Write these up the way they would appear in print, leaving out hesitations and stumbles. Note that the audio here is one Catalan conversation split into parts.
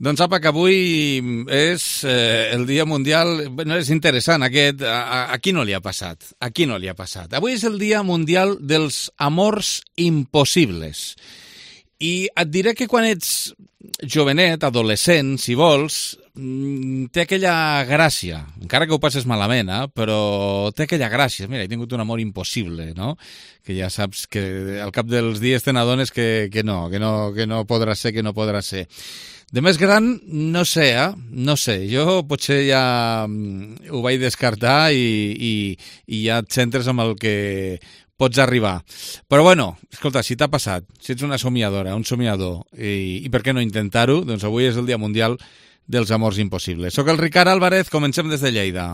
Doncs apa, que avui és el Dia Mundial... Bueno, és interessant, aquest... A qui no li ha passat? A qui no li ha passat? Avui és el Dia Mundial dels Amors Impossibles. I et diré que quan ets jovenet, adolescent, si vols, té aquella gràcia, encara que ho passes malament, però té aquella gràcia. Mira, he tingut un amor impossible, no? Que ja saps que al cap dels dies te n'adones que no podrà ser, que no podrà ser. De més gran, no sé, no sé. Jo potser ja ho vaig descartar i ja et centres amb el que pots arribar. Però bueno, escolta, si t'ha passat, si ets una somiadora, un somiador, i per què no intentar-ho? Doncs avui és el Dia Mundial dels Amors Impossibles. Soc el Ricard Álvarez, comencem des de Lleida.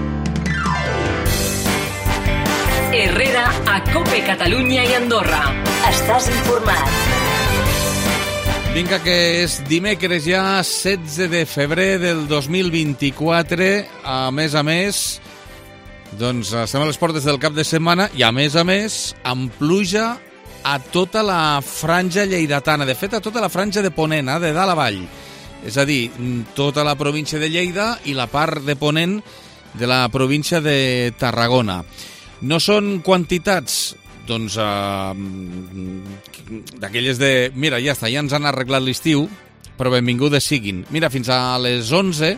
Herrera, a COPE Catalunya i Andorra. Estàs informat. Vinga, que és dimecres ja, 16 de febrer del 2024. A més, doncs estem a les portes del cap de setmana i, a més, amb pluja a tota la franja lleidatana. De fet, a tota la franja de Ponent, de dalt a vall. És a dir, tota la província de Lleida i la part de Ponent de la província de Tarragona. No són quantitats, doncs, d'aquelles de... Mira, ja està, ja ens han arreglat l'estiu, però benvingudes siguin. Mira, fins a les 11,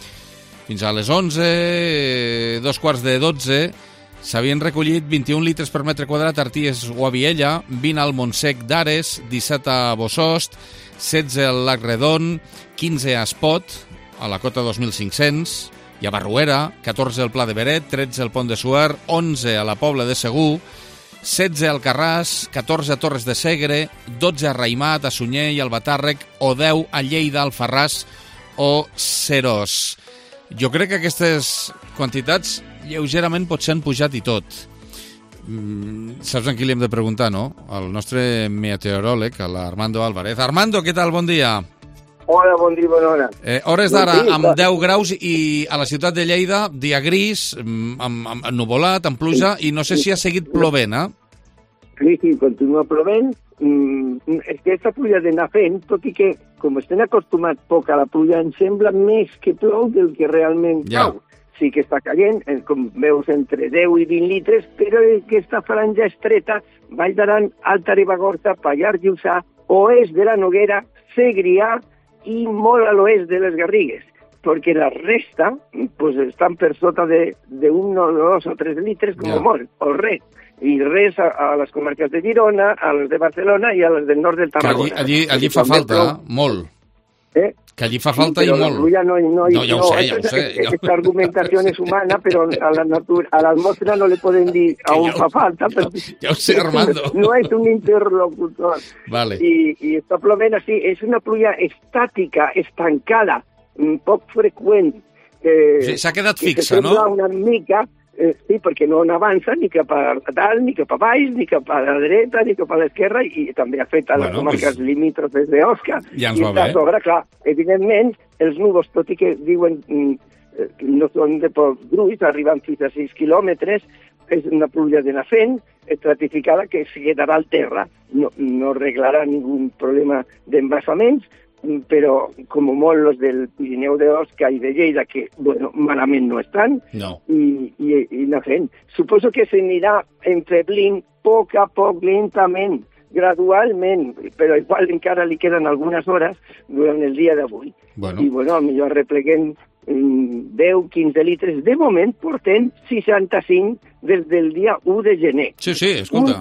11:45, s'havien recollit 21 litres per metre quadrat a Arties o a Viella, 20 al Montsec d'Ares, 17 a Bosost, 16 al Lac Redon, 15 a Espot, a la cota 2500, i a Barruera, 14 al Pla de Beret, 13 al Pont de Suert, 11 a la Pobla de Segur, 16 al Carràs, 14 a Torres de Segre, 12 a Raimat, a Sunyer i al Batàrrec, o 10 a Lleida, Alfarràs o Serós. Jo crec que aquestes quantitats lleugerament potser han pujat i tot. Saps en qui li hem de preguntar, no? Al nostre meteoròleg, a l'Armando Álvarez. Armando, què tal? Bon dia. Hola, bon dia, bona hora. Hores d'ara amb 10 graus i a la ciutat de Lleida, dia gris, amb nuvolat, amb pluja, i no sé si ha seguit plovent, Sí, continua plovent. És que aquesta pluja d'anar fent, tot i que, com estem acostumats poc a la pluja, em sembla més que plou del que realment cau. Sí que està caient, com veus, entre 10 i 20 litres, però aquesta franja estreta, Vall d'Aran, Alta Ribagorça, Pallars Jussà, oest de la Noguera, Segrià i molt a l'oest de les Garrigues, perquè la resta pues, estan per sota d'un o 2 o 3 litres, com molt, o res. I res a les comarques de Girona, a les de Barcelona i a les del nord del Tarragona. Allí fa falta, molt. Que allí fa falta i molt. Ja ho sé. Aquesta argumentació és humana, però a l'atmosfera no le poden dir a on fa falta. Ja ho sé, Armando. No és un interlocutor. Vale. I està plovent així. És una pluja estàtica, estancada, poc freqüent. S'ha quedat fixa, no? Que sembla una mica... Sí, perquè no avança ni cap a dalt, ni cap a baix, ni cap a la dreta, ni cap a l'esquerra, i també afecta les comarques limítrofes d'Osca. Ja ens va bé. I sobre, clar, evidentment, els núvols, tot i que diuen no són de poc gruix, arriben fins a 6 quilòmetres, és una pluja d'anar fent, estratificada, que es quedarà al terra. No arreglarà ningun problema d'embassaments, però com molt els del Pirineu d'Osca i de Lleida, que, bueno, malament no estan, i anar fent. Suposo que s'anirà enfeblint a poc, lentament, gradualment, però igual encara li queden algunes hores durant el dia d'avui. I, bueno, potser arrepleguem 10-15 litres. De moment portem 65 des del dia 1 de gener. Sí, escolta.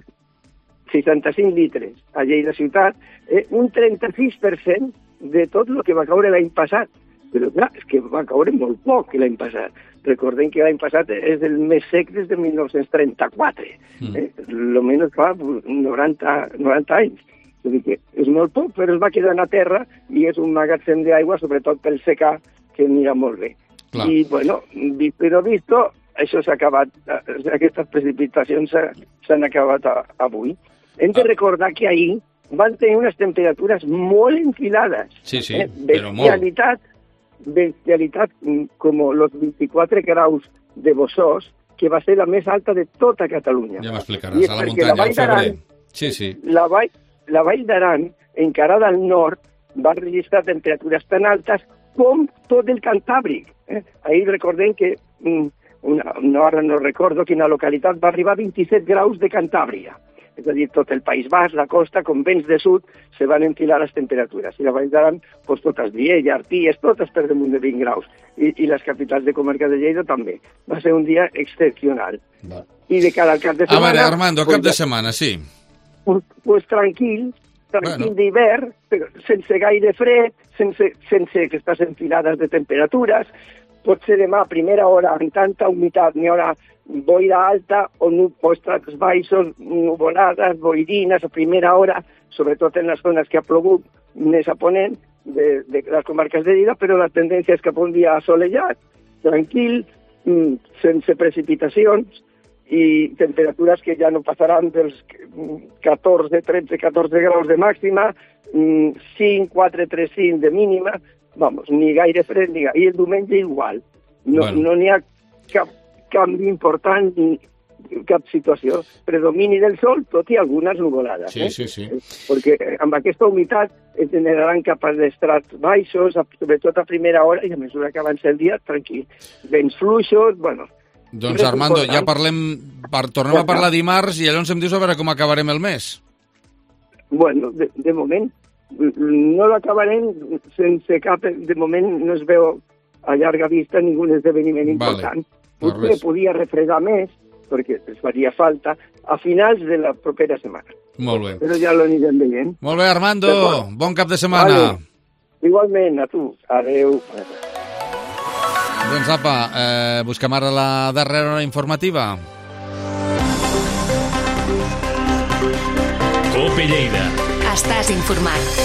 65 litres a Lleida ciutat, un 36% de tot el que va caure l'any passat. Però clar, és que va caure molt poc l'any passat. Recordem que l'any passat és el més sec des de 1934. Almenys fa 90 anys. És a dir que és molt poc, però es va quedar a terra i és un magatzem d'aigua, sobretot pel secà, que mira molt bé. Clar. I, bueno, però visto, això s'ha acabat, aquestes precipitacions s'han acabat avui. Hem de recordar que ahir van tenir unes temperatures molt enfilades. Sí, però molt. Bestialitat com els 24 graus de Bossòst, que va ser la més alta de tota Catalunya. Ja m'explicaràs, a la muntanya, al febrer. Sí. La Vall d'Aran, encarada al nord, va registrar temperatures tan altes com tot el Cantàbric. Ahir recordem que, ara no recordo quina localitat, va arribar a 27 graus de Cantàbria. És a dir, tot el País Basc, la costa, com vents de sud, se van enfilar les temperatures. I la Vall d'Aran, doncs totes, Viella, Arties, totes per damunt de 20 graus. I les capitals de comarca de Lleida també. Va ser un dia excepcional. I de cara al cap de setmana... A veure, Armando, cap de setmana, sí. Pues tranquil d'hivern, però sense gaire fred, sense aquestes enfilades de temperatures. Potser demà a primera hora, amb tanta humitat, n'hi haurà boira alta o estrats baixos, nuvolades, boirines a primera hora, sobretot en les zones que ha plogut més a ponent de les comarques de Lleida, però la tendència és cap a un dia assolellat, tranquil, sense precipitacions, i temperatures que ja no passaran dels 13, 14 graus de màxima, 5, 4, 3, 5 de mínima, ni gaire fred, ni gaire. I el diumenge igual. No n'hi ha cap canvi important ni cap situació. Predomini del sol, tot i algunes nuvolades. Sí. Perquè amb aquesta humitat es generaran caps d'estrats baixos, sobretot a primera hora, i a mesura que avança el dia, tranquil. Vents fluixos, Doncs Armando, ja tornem a parlar dimarts i llavors em dius a veure com acabarem el mes. De moment no l'acabarem sense cap... De moment no es veu a llarga vista ningú esdeveniment important. Potser podia refredar més, perquè es faria falta, a finals de la propera setmana. Molt bé. Però ja l'anirem veient. Molt bé, Armando. Bon cap de setmana. Igualment, a tu. Adéu. Doncs apa, busquem ara la darrera hora informativa. COPE Lleida. Estàs informat.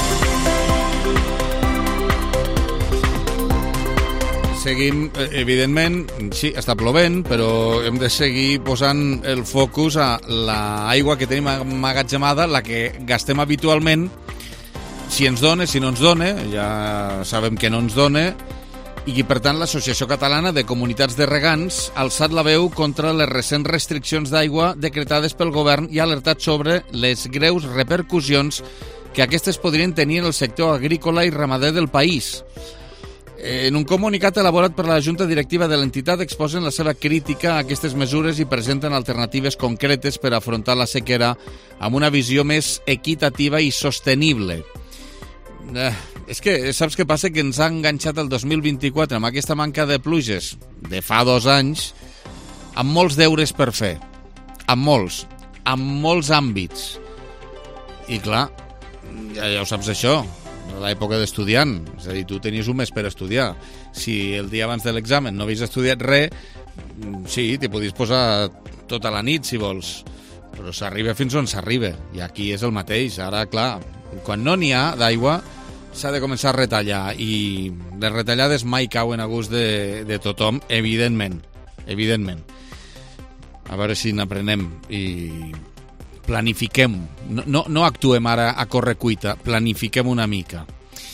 Seguim, evidentment, sí, està plovent, però hem de seguir posant el focus a l'aigua que tenim emmagatzemada, la que gastem habitualment, si ens dona, si no ens dona, ja sabem que no ens dona, i per tant l'Associació Catalana de Comunitats de Regants ha alçat la veu contra les recents restriccions d'aigua decretades pel govern i ha alertat sobre les greus repercussions que aquestes podrien tenir en el sector agrícola i ramader del país. En un comunicat elaborat per la Junta Directiva de l'entitat exposen la seva crítica a aquestes mesures i presenten alternatives concretes per afrontar la sequera amb una visió més equitativa i sostenible. És que saps què passa? Que ens ha enganxat el 2024 amb aquesta manca de pluges de fa 2 anys, amb molts deures per fer, amb molts àmbits. I clar, ja ho saps això, l'època d'estudiant, és a dir, tu tenies un mes per estudiar. Si el dia abans de l'examen no havies estudiat res, sí, t'hi podies posar tota la nit si vols, però s'arriba fins on s'arriba, i aquí és el mateix. Ara, clar, quan no n'hi ha d'aigua s'ha de començar a retallar, i les retallades mai cauen a gust de tothom, evidentment. A veure si n'aprenem i planifiquem, no actuem ara a correcuita, planifiquem una mica.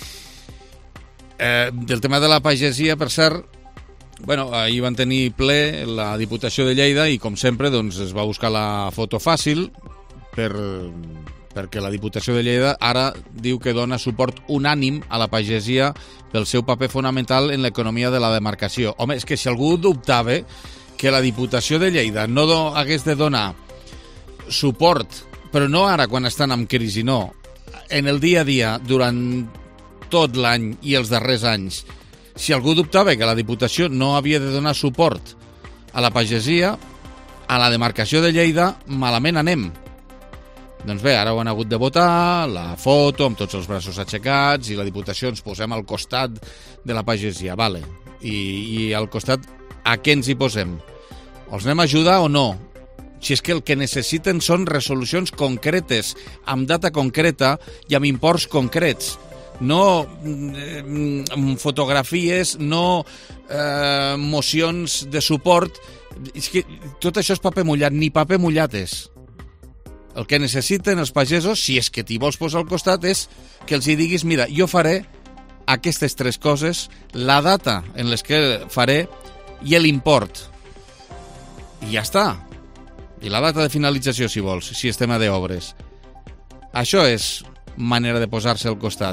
Del tema de la pagesia, per cert, ahir van tenir ple la Diputació de Lleida i, com sempre, doncs, es va buscar la foto fàcil perquè la Diputació de Lleida ara diu que dona suport unànim a la pagesia pel seu paper fonamental en l'economia de la demarcació. Home, és que si algú dubtava que la Diputació de Lleida no hagués de donar suport, però no ara quan estan en crisi, no, en el dia a dia, durant tot l'any i els darrers anys, si algú dubtava que la Diputació no havia de donar suport a la pagesia, a la demarcació de Lleida, malament anem. Doncs bé, ara ho han hagut de votar, la foto amb tots els braços aixecats, i la Diputació ens posem al costat de la pagesia, vale. I al costat a què ens hi posem? Els anem a ajudar o no? Si és que el que necessiten són resolucions concretes, amb data concreta i amb imports concrets. No fotografies, no mocions de suport. És que tot això és paper mullat, ni paper mullat és. El que necessiten els pagesos, si és que t'hi vols posar al costat, és que els hi diguis, mira, jo faré aquestes 3 coses, la data en les que faré i l'import. I ja està. I la data de finalització, si vols, si és tema d'obres. Això és manera de posar-se al costat.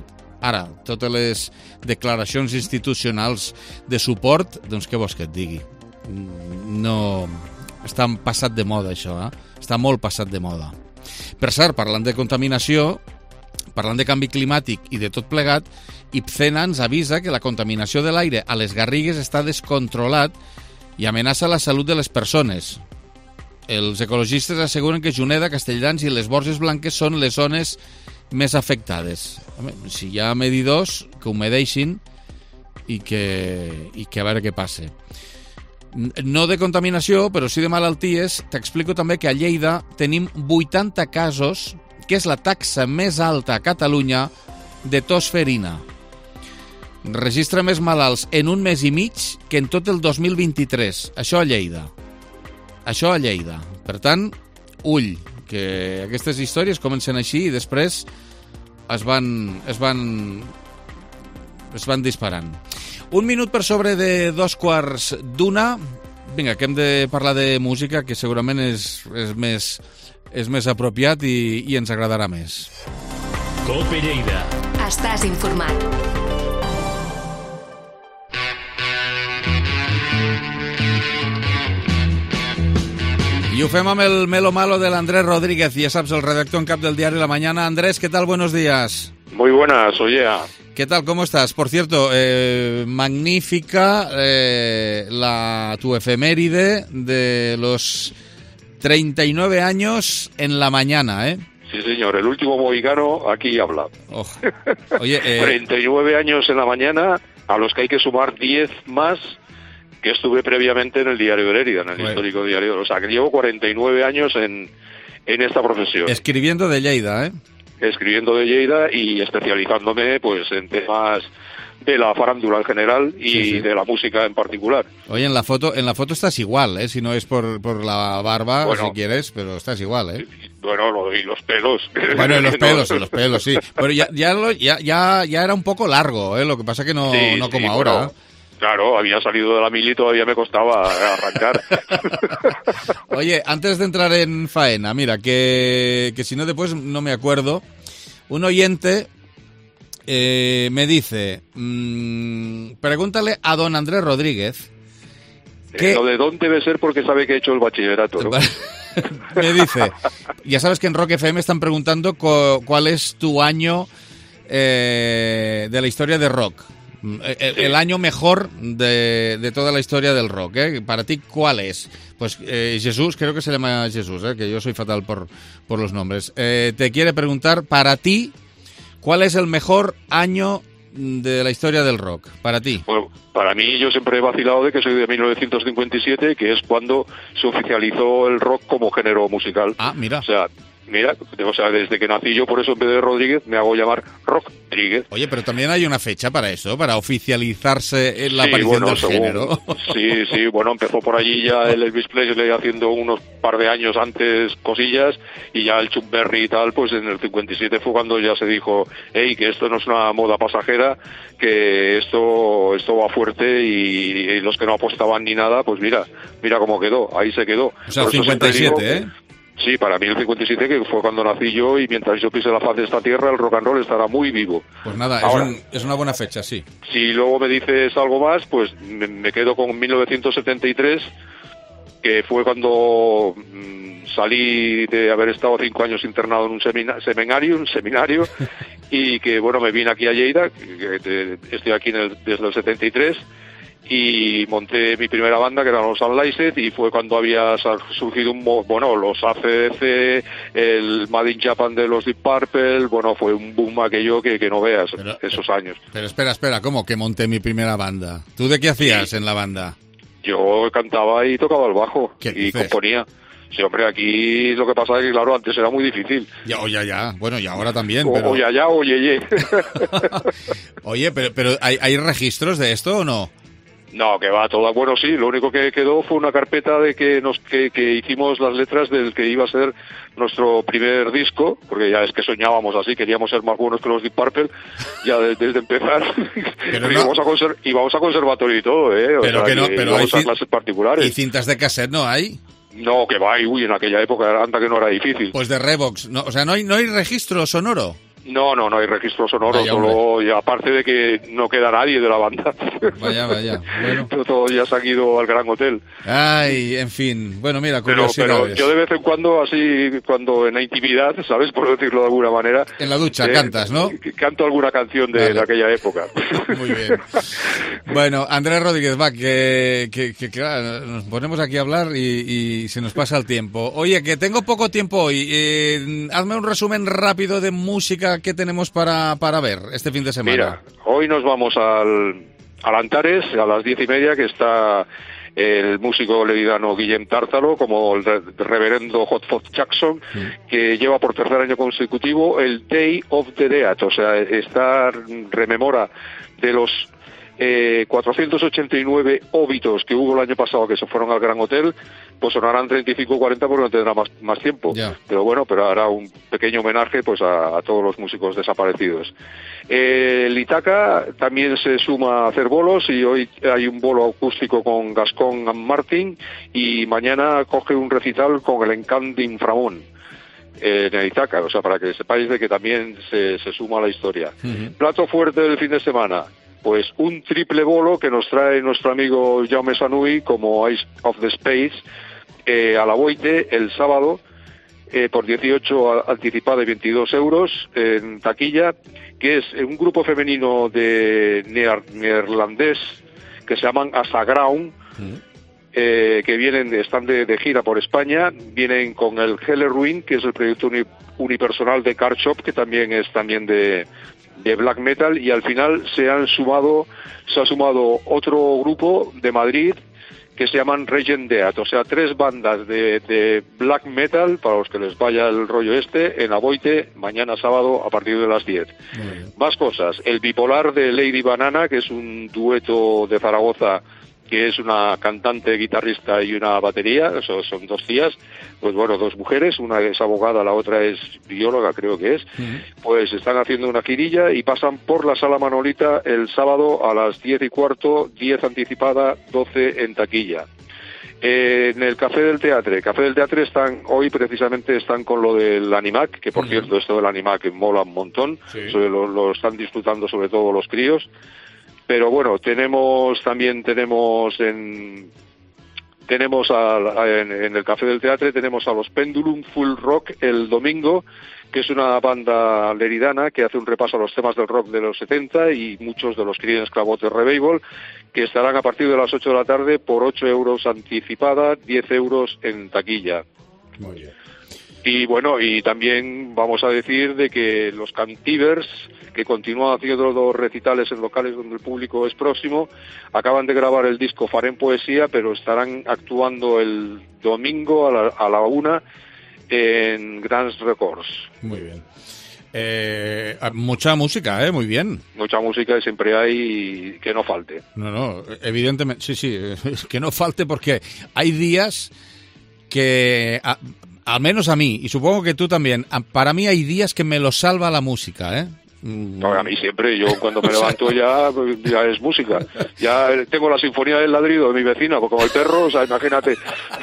Ara, totes les declaracions institucionals de suport, doncs què vols que et digui? No... Està passat de moda, això, Està molt passat de moda. Per cert, parlant de contaminació, parlant de canvi climàtic i de tot plegat, IPCENA ens avisa que la contaminació de l'aire a les Garrigues està descontrolat i amenaça la salut de les persones. Els ecologistes asseguren que Juneda, Castelldans i les Borges Blanques són les zones més afectades. Si hi ha medidors, que ho medeixin i que a veure què passa. No de contaminació, però sí de malalties. T'explico també que a Lleida tenim 80 casos, que és la taxa més alta a Catalunya de tos ferina. Registra més malalts en un mes i mig que en tot el 2023. Això a Lleida. Per tant, ull, que aquestes històries comencen així i després es van disparant. 1 minut per sobre de 2:15. Vinga, que hem de parlar de música, que segurament és més apropiat i ens agradarà més. COPE Lleida. Estàs informat. I ho fem amb el Melo Malo de l'Andrés Rodríguez, ja saps, el redactor en cap del diario La Mañana. Andrés, ¿qué tal? Buenos días. Muy buenas, oye. ¿Qué tal? ¿Cómo estás? Por cierto, magnífica tu efeméride de los 39 años en La Mañana, ¿eh? Sí, señor, el último mohicano aquí habla. Oh. Oye, 39 años en La Mañana, a los que hay que sumar 10 más que estuve previamente en el Diario de Lérida, en el histórico diario. O sea, que llevo 49 años en esta profesión. Escribiendo de Lleida, ¿eh? Escribiendo de Lleida y especializándome pues en temas de la farándula en general y de la música en particular. Oye, en la foto estás igual, ¿eh? Si no es por la barba, bueno, si quieres, pero estás igual, ¿eh? Bueno, y los pelos. Bueno, y los pelos, sí. Pero ya era un poco largo, ¿eh? Lo que pasa que no como ahora. Bueno, claro, había salido de la mili y todavía me costaba arrancar. Oye, antes de entrar en faena, mira, que si no después no me acuerdo, un oyente me dice, pregúntale a don Andrés Rodríguez que... Lo de don debe ser porque sabe que he hecho el bachillerato, ¿no? Me dice, ya sabes que en Rock FM están preguntando cuál es tu año de la historia de rock. El año mejor de toda la historia del rock, ¿eh? Para ti, ¿cuál es? Pues Jesús, creo que se llama Jesús, que yo soy fatal por los nombres. Te quiere preguntar, para ti, ¿cuál es el mejor año de la historia del rock? Para ti. Bueno, para mí, yo siempre he vacilado de que soy de 1957, que es cuando se oficializó el rock como género musical. Ah, mira. O sea, desde que nací yo, por eso en vez de Rodríguez me hago llamar Rodríguez. Oye, pero también hay una fecha para eso, para oficializarse en la aparición del género. Sí, bueno, empezó por allí ya el Elvis Presley haciendo unos par de años antes cosillas, y ya el Chuck Berry y tal, pues en el 57 fue cuando ya se dijo, hey, que esto no es una moda pasajera, que esto va fuerte, y los que no apostaban ni nada, pues mira cómo quedó, ahí se quedó. O sea, el 57, ¿eh? Sí, para mí el 57, que fue cuando nací yo, y mientras yo pise la faz de esta tierra, el rock and roll estará muy vivo. Pues nada, ahora, es una buena fecha, sí. Si luego me dices algo más, pues me quedo con 1973, que fue cuando salí de haber estado 5 años internado en un seminario, y que, bueno, me vine aquí a Lleida, que estoy aquí desde el 73, y monté mi primera banda, que eran los Unlicensed, y fue cuando había surgido los ACDC, el Made in Japan de los Deep Purple. Bueno, fue un boom aquello que no veas, esos años. Pero espera, ¿cómo que monté mi primera banda? ¿Tú de qué hacías en la banda? Yo cantaba y tocaba el bajo y componía. Sí, hombre, aquí lo que pasa es que, claro, antes era muy difícil. Ya. Bueno, y ahora también. O ya, o ye. Oye, pero ¿hay registros de esto o no? No, que va todo. Bueno, sí, lo único que quedó fue una carpeta de que hicimos las letras del que iba a ser nuestro primer disco, porque ya es que soñábamos así, queríamos ser más buenos que los Deep Purple, ya desde empezar. Pero íbamos a conservatorio y todo, ¿eh? Pero hay clases particulares. ¿Y cintas de cassette no hay? No, que va, en aquella época anda que no era difícil. Pues de Revox, no, o sea, ¿no hay registro sonoro? No hay registro sonoro, solo, y aparte de que no queda nadie de la banda. Vaya. Bueno. Todos ya se han ido al Gran Hotel. Ay, en fin. Bueno, mira, curiosidades. Pero yo de vez en cuando, así, cuando en la intimidad, ¿sabes? Por decirlo de alguna manera. En la ducha cantas, ¿no? Canto alguna canción de aquella época. Muy bien. Bueno, Andrés Rodríguez, va, que claro, nos ponemos aquí a hablar y se nos pasa el tiempo. Oye, que tengo poco tiempo hoy. Hazme un resumen rápido de música que tenemos para ver este fin de semana. Mira, hoy nos vamos al Antares a las 10:30, que está el músico leridano Guillem Tártalo, como el reverendo Hot Fuzz Jackson, que lleva por tercer año consecutivo el Day of the Dead, o sea, rememora de los 489 óbitos que hubo el año pasado que se fueron al Gran Hotel, pues sonarán 35 o 40 porque no tendrá más tiempo. Yeah. Pero hará un pequeño homenaje pues a todos los músicos desaparecidos. El Itaca también se suma a hacer bolos, y hoy hay un bolo acústico con Gascón and Martin, y mañana coge un recital con el Encant d'Inframont en el Itaca, o sea, para que sepáis de que también se suma a la historia. Plato fuerte del fin de semana, pues un triple bolo que nos trae nuestro amigo Jaume Sanui como Ice of the Space a la Boite el sábado por 18 anticipada y 22 euros en taquilla, que es un grupo femenino de neerlandés que se llaman Asagraun, que están de gira por España. Vienen con el Heller Ruin, que es el proyecto unipersonal de Car Shop, que también es de black metal, y al final se ha sumado otro grupo de Madrid que se llaman Regent Dead, o sea, 3 bandas de black metal, para los que les vaya el rollo en Aboite, mañana sábado a partir de las 10. Más cosas, el Bipolar de Lady Banana, que es un dueto de Zaragoza, que es una cantante, guitarrista y una batería, son 2 tías, pues bueno, 2 mujeres, una es abogada, la otra es bióloga, creo que es, pues están haciendo una girilla y pasan por la Sala Manolita el sábado a las 10:15, 10 anticipada, 12 en taquilla. En el Café del Teatre hoy precisamente están con lo del Animac, que por cierto esto del Animac mola un montón, lo están disfrutando sobre todo los críos. Pero bueno, tenemos en el Café del Teatre tenemos a los Pendulum Full Rock el domingo, que es una banda leridana que hace un repaso a los temas del rock de los 70 y muchos de los Creedence Clearwater Revival, que estarán a partir de las 8 de la tarde por 8 euros anticipada, 10 euros en taquilla. Muy bien. Y bueno, y también vamos a decir de que los Cantivers, que continúan haciendo 2 recitales en locales donde el público es próximo, acaban de grabar el disco Farem Poesía, pero estarán actuando el domingo a la 1 en Grants Records. Muy bien. Mucha música, muy bien. Mucha música, y siempre hay, que no falte. No, evidentemente, sí, que no falte, porque hay días que... al menos a mí, y supongo que tú también, para mí hay días que me lo salva la música, ¿eh? No, a mí siempre, yo cuando me levanto ya es música. Ya tengo la sinfonía del ladrido de mi vecina, como el perro, o sea, imagínate.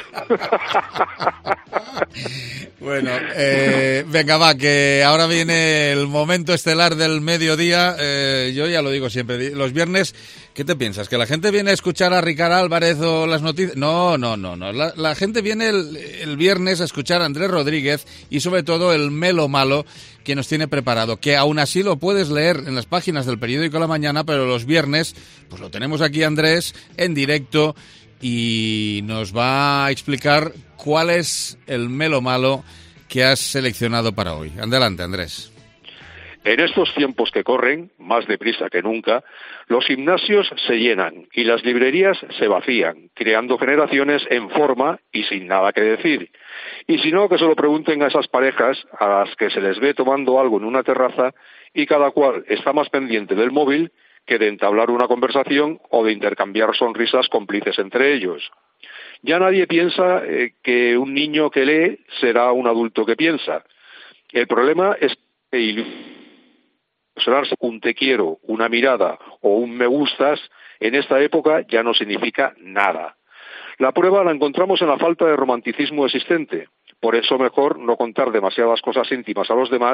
Bueno, venga, va, que ahora viene el momento estelar del mediodía. Yo ya lo digo siempre, los viernes, ¿qué te piensas? ¿Que la gente viene a escuchar a Ricard Álvarez o las noticias? No. La gente viene el viernes a escuchar a Andrés Rodríguez y sobre todo el Melo Malo que nos tiene preparado, que aún así lo puedes leer en las páginas del periódico La Mañana, pero los viernes pues lo tenemos aquí Andrés en directo y nos va a explicar cuál es el Melo Malo que has seleccionado para hoy. Adelante, Andrés. En estos tiempos que corren, más deprisa que nunca, los gimnasios se llenan y las librerías se vacían, creando generaciones en forma y sin nada que decir. Y si no, que se lo pregunten a esas parejas a las que se les ve tomando algo en una terraza y cada cual está más pendiente del móvil que de entablar una conversación o de intercambiar sonrisas cómplices entre ellos. Ya nadie piensa que un niño que lee será un adulto que piensa. El problema es que un te quiero, una mirada o un me gustas en esta época ya no significa nada. La prueba la encontramos en la falta de romanticismo existente. Por eso mejor no contar demasiadas cosas íntimas a los demás,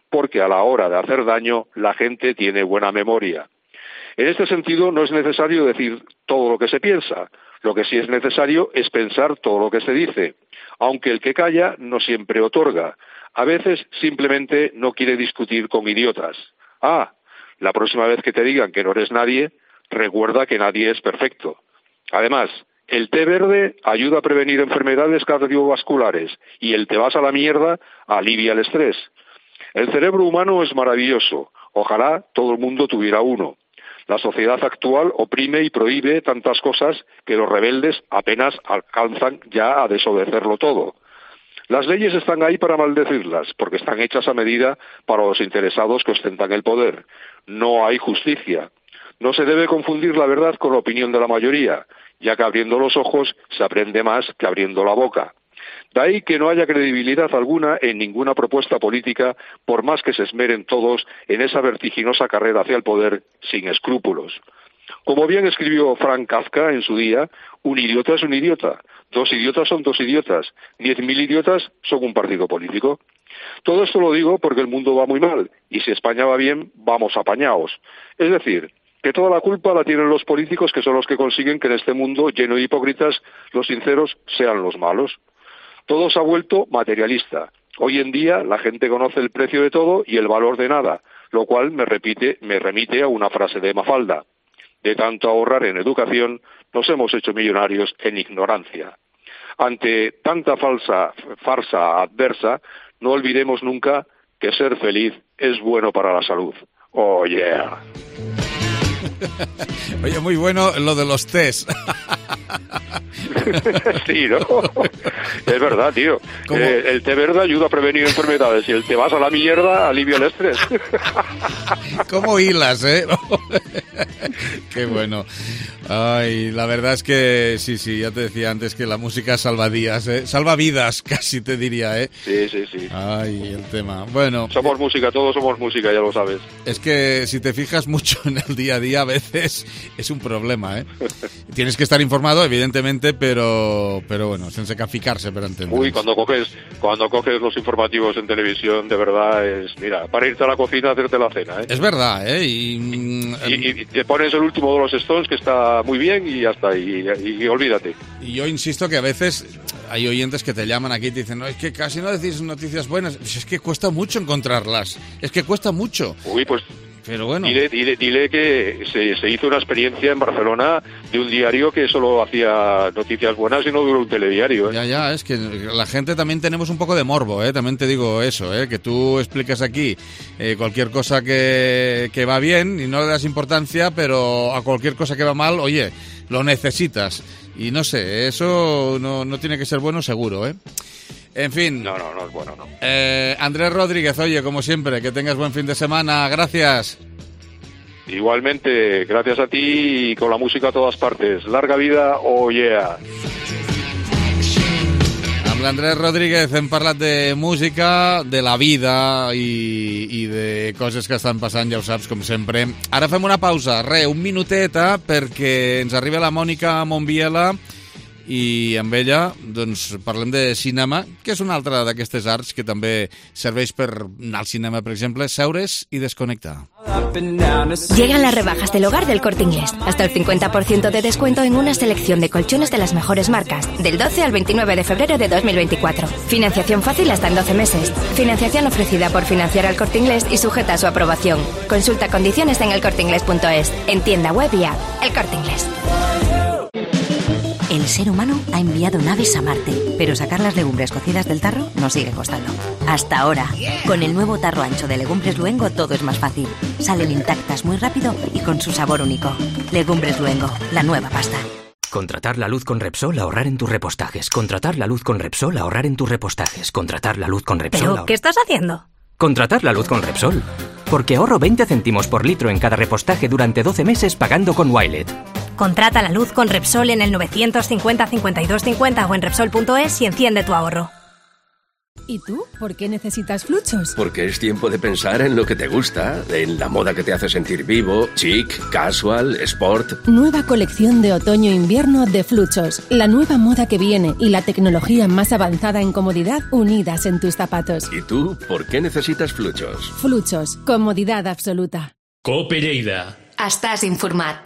porque a la hora de hacer daño la gente tiene buena memoria. En este sentido, no es necesario decir todo lo que se piensa. Lo que sí es necesario es pensar todo lo que se dice, aunque el que calla no siempre otorga. A veces simplemente no quiere discutir con idiotas. La próxima vez que te digan que no eres nadie, recuerda que nadie es perfecto. Además, el té verde ayuda a prevenir enfermedades cardiovasculares y el te vas a la mierda alivia el estrés. El cerebro humano es maravilloso. Ojalá todo el mundo tuviera uno. La sociedad actual oprime y prohíbe tantas cosas que los rebeldes apenas alcanzan ya a desobedecerlo todo. Las leyes están ahí para maldecirlas, porque están hechas a medida para los interesados que ostentan el poder. No hay justicia. No se debe confundir la verdad con la opinión de la mayoría, ya que abriendo los ojos se aprende más que abriendo la boca. De ahí que no haya credibilidad alguna en ninguna propuesta política, por más que se esmeren todos en esa vertiginosa carrera hacia el poder sin escrúpulos. Como bien escribió Frank Kafka en su día, un idiota es un idiota, 2 idiotas son 2 idiotas, 10.000 idiotas son un partido político. Todo esto lo digo porque el mundo va muy mal, y si España va bien, vamos apañaos. Es decir, que toda la culpa la tienen los políticos, que son los que consiguen que en este mundo lleno de hipócritas los sinceros sean los malos. Todo se ha vuelto materialista. Hoy en día la gente conoce el precio de todo y el valor de nada, lo cual me remite a una frase de Mafalda. De tanto ahorrar en educación, nos hemos hecho millonarios en ignorancia. Ante tanta farsa adversa, no olvidemos nunca que ser feliz es bueno para la salud. Oh, yeah. Oye, muy bueno lo de los tés. Sí, ¿no? Es verdad, tío. El té verde ayuda a prevenir enfermedades y el te vas a la mierda alivia el estrés. ¿Cómo hilas, eh? Qué bueno. Ay, la verdad es que sí, ya te decía antes que la música salva días, ¿eh? Salva vidas, casi te diría, ¿eh? Sí. Ay, el tema. Bueno. Somos música, todos somos música, ya lo sabes. Es que si te fijas mucho en el día a día, a veces es un problema, ¿eh? Tienes que estar informado, evidentemente, pero bueno, sense que fijarse per entender. Uy, cuando coges los informativos en televisión, de verdad es, mira, para irte a la cocina a hacerte la cena, ¿eh? Es verdad, ¿eh? Y te pones el último de los Stones, que está muy bien, y ya está, y olvídate. Y yo insisto que a veces hay oyentes que te llaman aquí y te dicen, no, es que casi no decís noticias buenas. Pues es que cuesta mucho encontrarlas, es que cuesta mucho. Uy, pues pero bueno. Dile que se hizo una experiencia en Barcelona de un diario que solo hacía noticias buenas y no duró un telediario, ¿eh? Ya, es que la gente también tenemos un poco de morbo, ¿eh? También te digo eso, ¿eh? Que tú explicas aquí cualquier cosa que va bien y no le das importancia, pero a cualquier cosa que va mal, oye, lo necesitas. Y no sé, eso no tiene que ser bueno seguro, ¿eh? En fin. No es bueno, no. Andrés Rodríguez, oye, como siempre, que tengas buen fin de semana. Gracias. Igualmente, gracias a ti y con la música a todas partes. Larga vida, oh yeah. Amb l'Andrés Rodríguez hem parlat de música, de la vida i de coses que estan passant, ja ho saps, com sempre. Ara fem una pausa, un minutet, perquè ens arriba la Mònica Monbiela i amb ella doncs, parlem de cinema, que és una altra d'aquestes arts que també serveix per anar al cinema, per exemple, seure's i desconnectar. Llegan las rebajas del hogar del Corte Inglés. Hasta el 50% de descuento en una selección de colchones de las mejores marcas. Del 12 al 29 de febrero de 2024. Financiación fácil hasta en 12 meses. Financiación ofrecida por Financiar al Corte Inglés y sujeta a su aprobación. Consulta condiciones en elcorteinglés.es. En tienda web y app. El Corte Inglés. El ser humano ha enviado naves a Marte, pero sacar las legumbres cocidas del tarro nos sigue costando. Hasta ahora. Con el nuevo tarro ancho de Legumbres Luengo todo es más fácil. Salen intactas muy rápido y con su sabor único. Legumbres Luengo, la nueva pasta. Contratar la luz con Repsol, ahorrar en tus repostajes. Contratar la luz con Repsol, ahorrar en tus repostajes. Contratar la luz con Repsol. ¿Pero qué estás haciendo? Contratar la luz con Repsol. Porque ahorro 20 céntimos por litro en cada repostaje durante 12 meses pagando con Wilet. Contrata la luz con Repsol en el 950 52 50 o en Repsol.es y enciende tu ahorro. ¿Y tú? ¿Por qué necesitas Fluchos? Porque es tiempo de pensar en lo que te gusta, en la moda que te hace sentir vivo, chic, casual, sport. Nueva colección de otoño-invierno de Fluchos. La nueva moda que viene y la tecnología más avanzada en comodidad unidas en tus zapatos. ¿Y tú? ¿Por qué necesitas Fluchos? Fluchos. Comodidad absoluta. Cope Lleida. Estàs informat.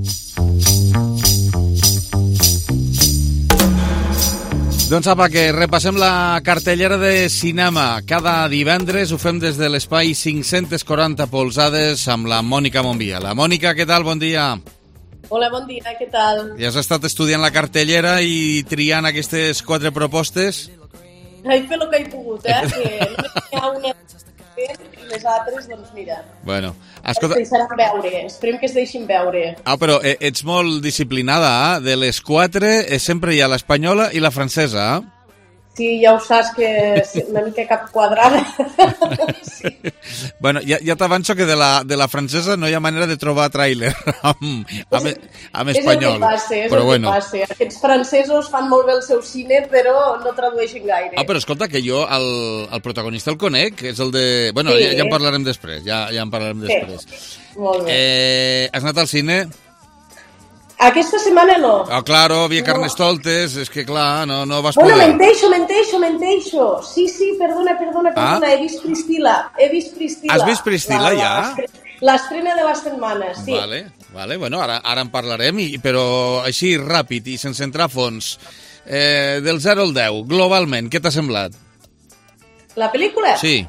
Doncs apa, que repassem la cartellera de cinema. Cada divendres ho fem des de l'espai 540 polzades amb la Mònica Monvia. La Mònica, què tal? Bon dia. Hola, bon dia, què tal? Ja has estat estudiant la cartellera i triant aquestes 4 propostes? He fet el que he pogut, que només hi ha una i les altres, doncs mira, bueno, escolta... es deixaran veure, esperem que es deixin veure. Però ets molt disciplinada, eh? De les 4 sempre hi ha l'espanyola i la francesa, eh? Sí, ja ho saps que una mica cap quadrada. Sí. Bueno, ja t'avanço que de la francesa no hi ha manera de trobar tràiler amb espanyol. És el que passa. Aquests francesos fan molt bé el seu cine, però no tradueixen gaire. Però escolta, que jo el protagonista el conec, és el de... Bueno, sí. ja en parlarem després, ja en parlarem després. Sí, molt bé. Has anat al cine? Aquesta setmana no. Claro, havia Carnestoltes, és que clar, no vas poder. Bueno, menteixo. Sí, perdona, he vist Priscila. Has vist Priscila, ja? L'estrena de la setmana, sí. Vale, bueno, ara en parlarem, però així ràpid i sense entrar a fons. Del 0 al 10, globalment, què t'ha semblat? La pel·lícula? Sí.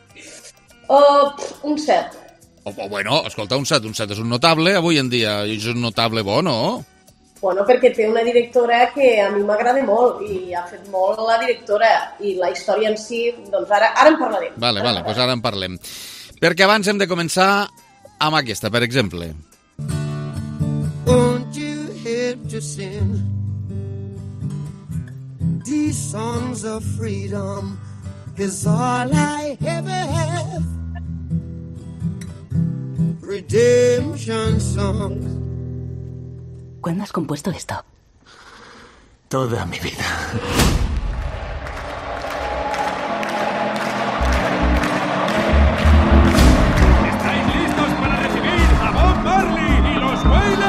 Un 7. Bueno, escolta, un 7 és un notable avui en dia, i és un notable bo, no? Bueno, perquè té una directora que a mi m'agrada molt, i ha fet molt la directora, i la història en si, doncs ara en parlarem. Vale, doncs ara en parlem. Perquè abans hem de començar amb aquesta, per exemple. Won't you help to sing these songs of freedom is all I ever have. Redemption songs. ¿Cuándo has compuesto esto? Toda mi vida. ¿Estáis listos para recibir a Bob Marley y los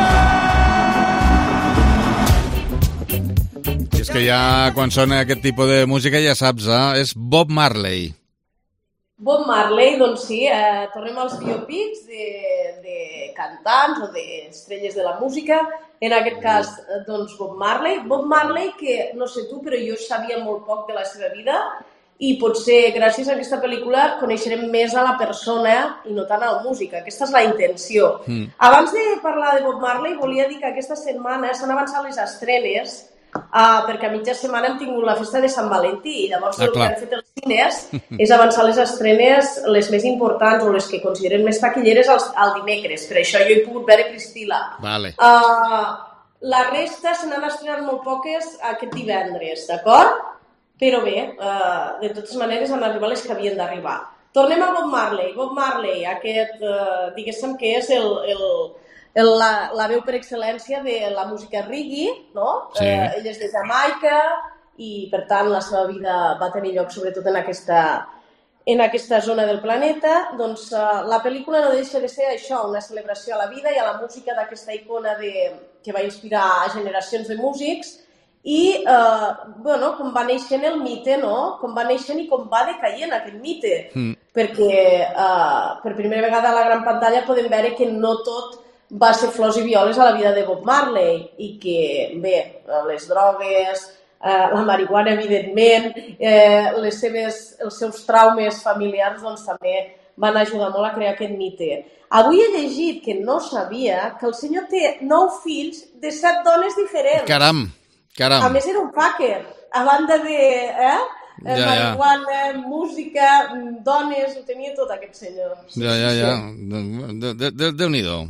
Wailers? I és que ja quan sona aquest tipus de música ja saps, és Bob Marley. Bob Marley, doncs sí, tornem als biopics de cantants o d'estrelles de la música. En aquest cas, doncs, Bob Marley. Bob Marley, que no sé tu, però jo sabia molt poc de la seva vida i potser gràcies a aquesta pel·lícula coneixerem més a la persona i no tant a la música. Aquesta és la intenció. Abans de parlar de Bob Marley, volia dir que aquesta setmana s'han avançat les estrenes perquè a mitja setmana hem tingut la festa de Sant Valentí i llavors el que han fet els cines és avançar les estrenes les més importants o les que consideren més taquilleres al dimecres. Per això jo he pogut veure Priscila. Vale. La resta se n'han estrenat molt poques aquest divendres, d'acord? Però bé, de totes maneres han arribat les que havien d'arribar. Tornem a Bob Marley. Bob Marley, aquest, diguéssim que és la veu per excel·lència de la música reggae, no? Sí. Ell és de Jamaica i, per tant, la seva vida va tenir lloc sobretot en aquesta zona del planeta. Doncs la pel·lícula no deixa de ser això, una celebració a la vida i a la música d'aquesta icona que va inspirar a generacions de músics i, com va néixer el mite, no? Com va néixer i com va decaient aquest mite. Perquè per primera vegada a la gran pantalla podem veure que no tot va ser flors i violes a la vida de Bob Marley i que, bé, les drogues, la marihuana, evidentment, els seus traumes familiars doncs, també van ajudar molt a crear aquest mite. Avui he llegit, que no sabia, que el senyor té 9 fills de 7 dones diferents. Caram. A més era un fucker. A banda de marihuana, música, dones, ho tenia tot aquest senyor. Ja. Déu-n'hi-do.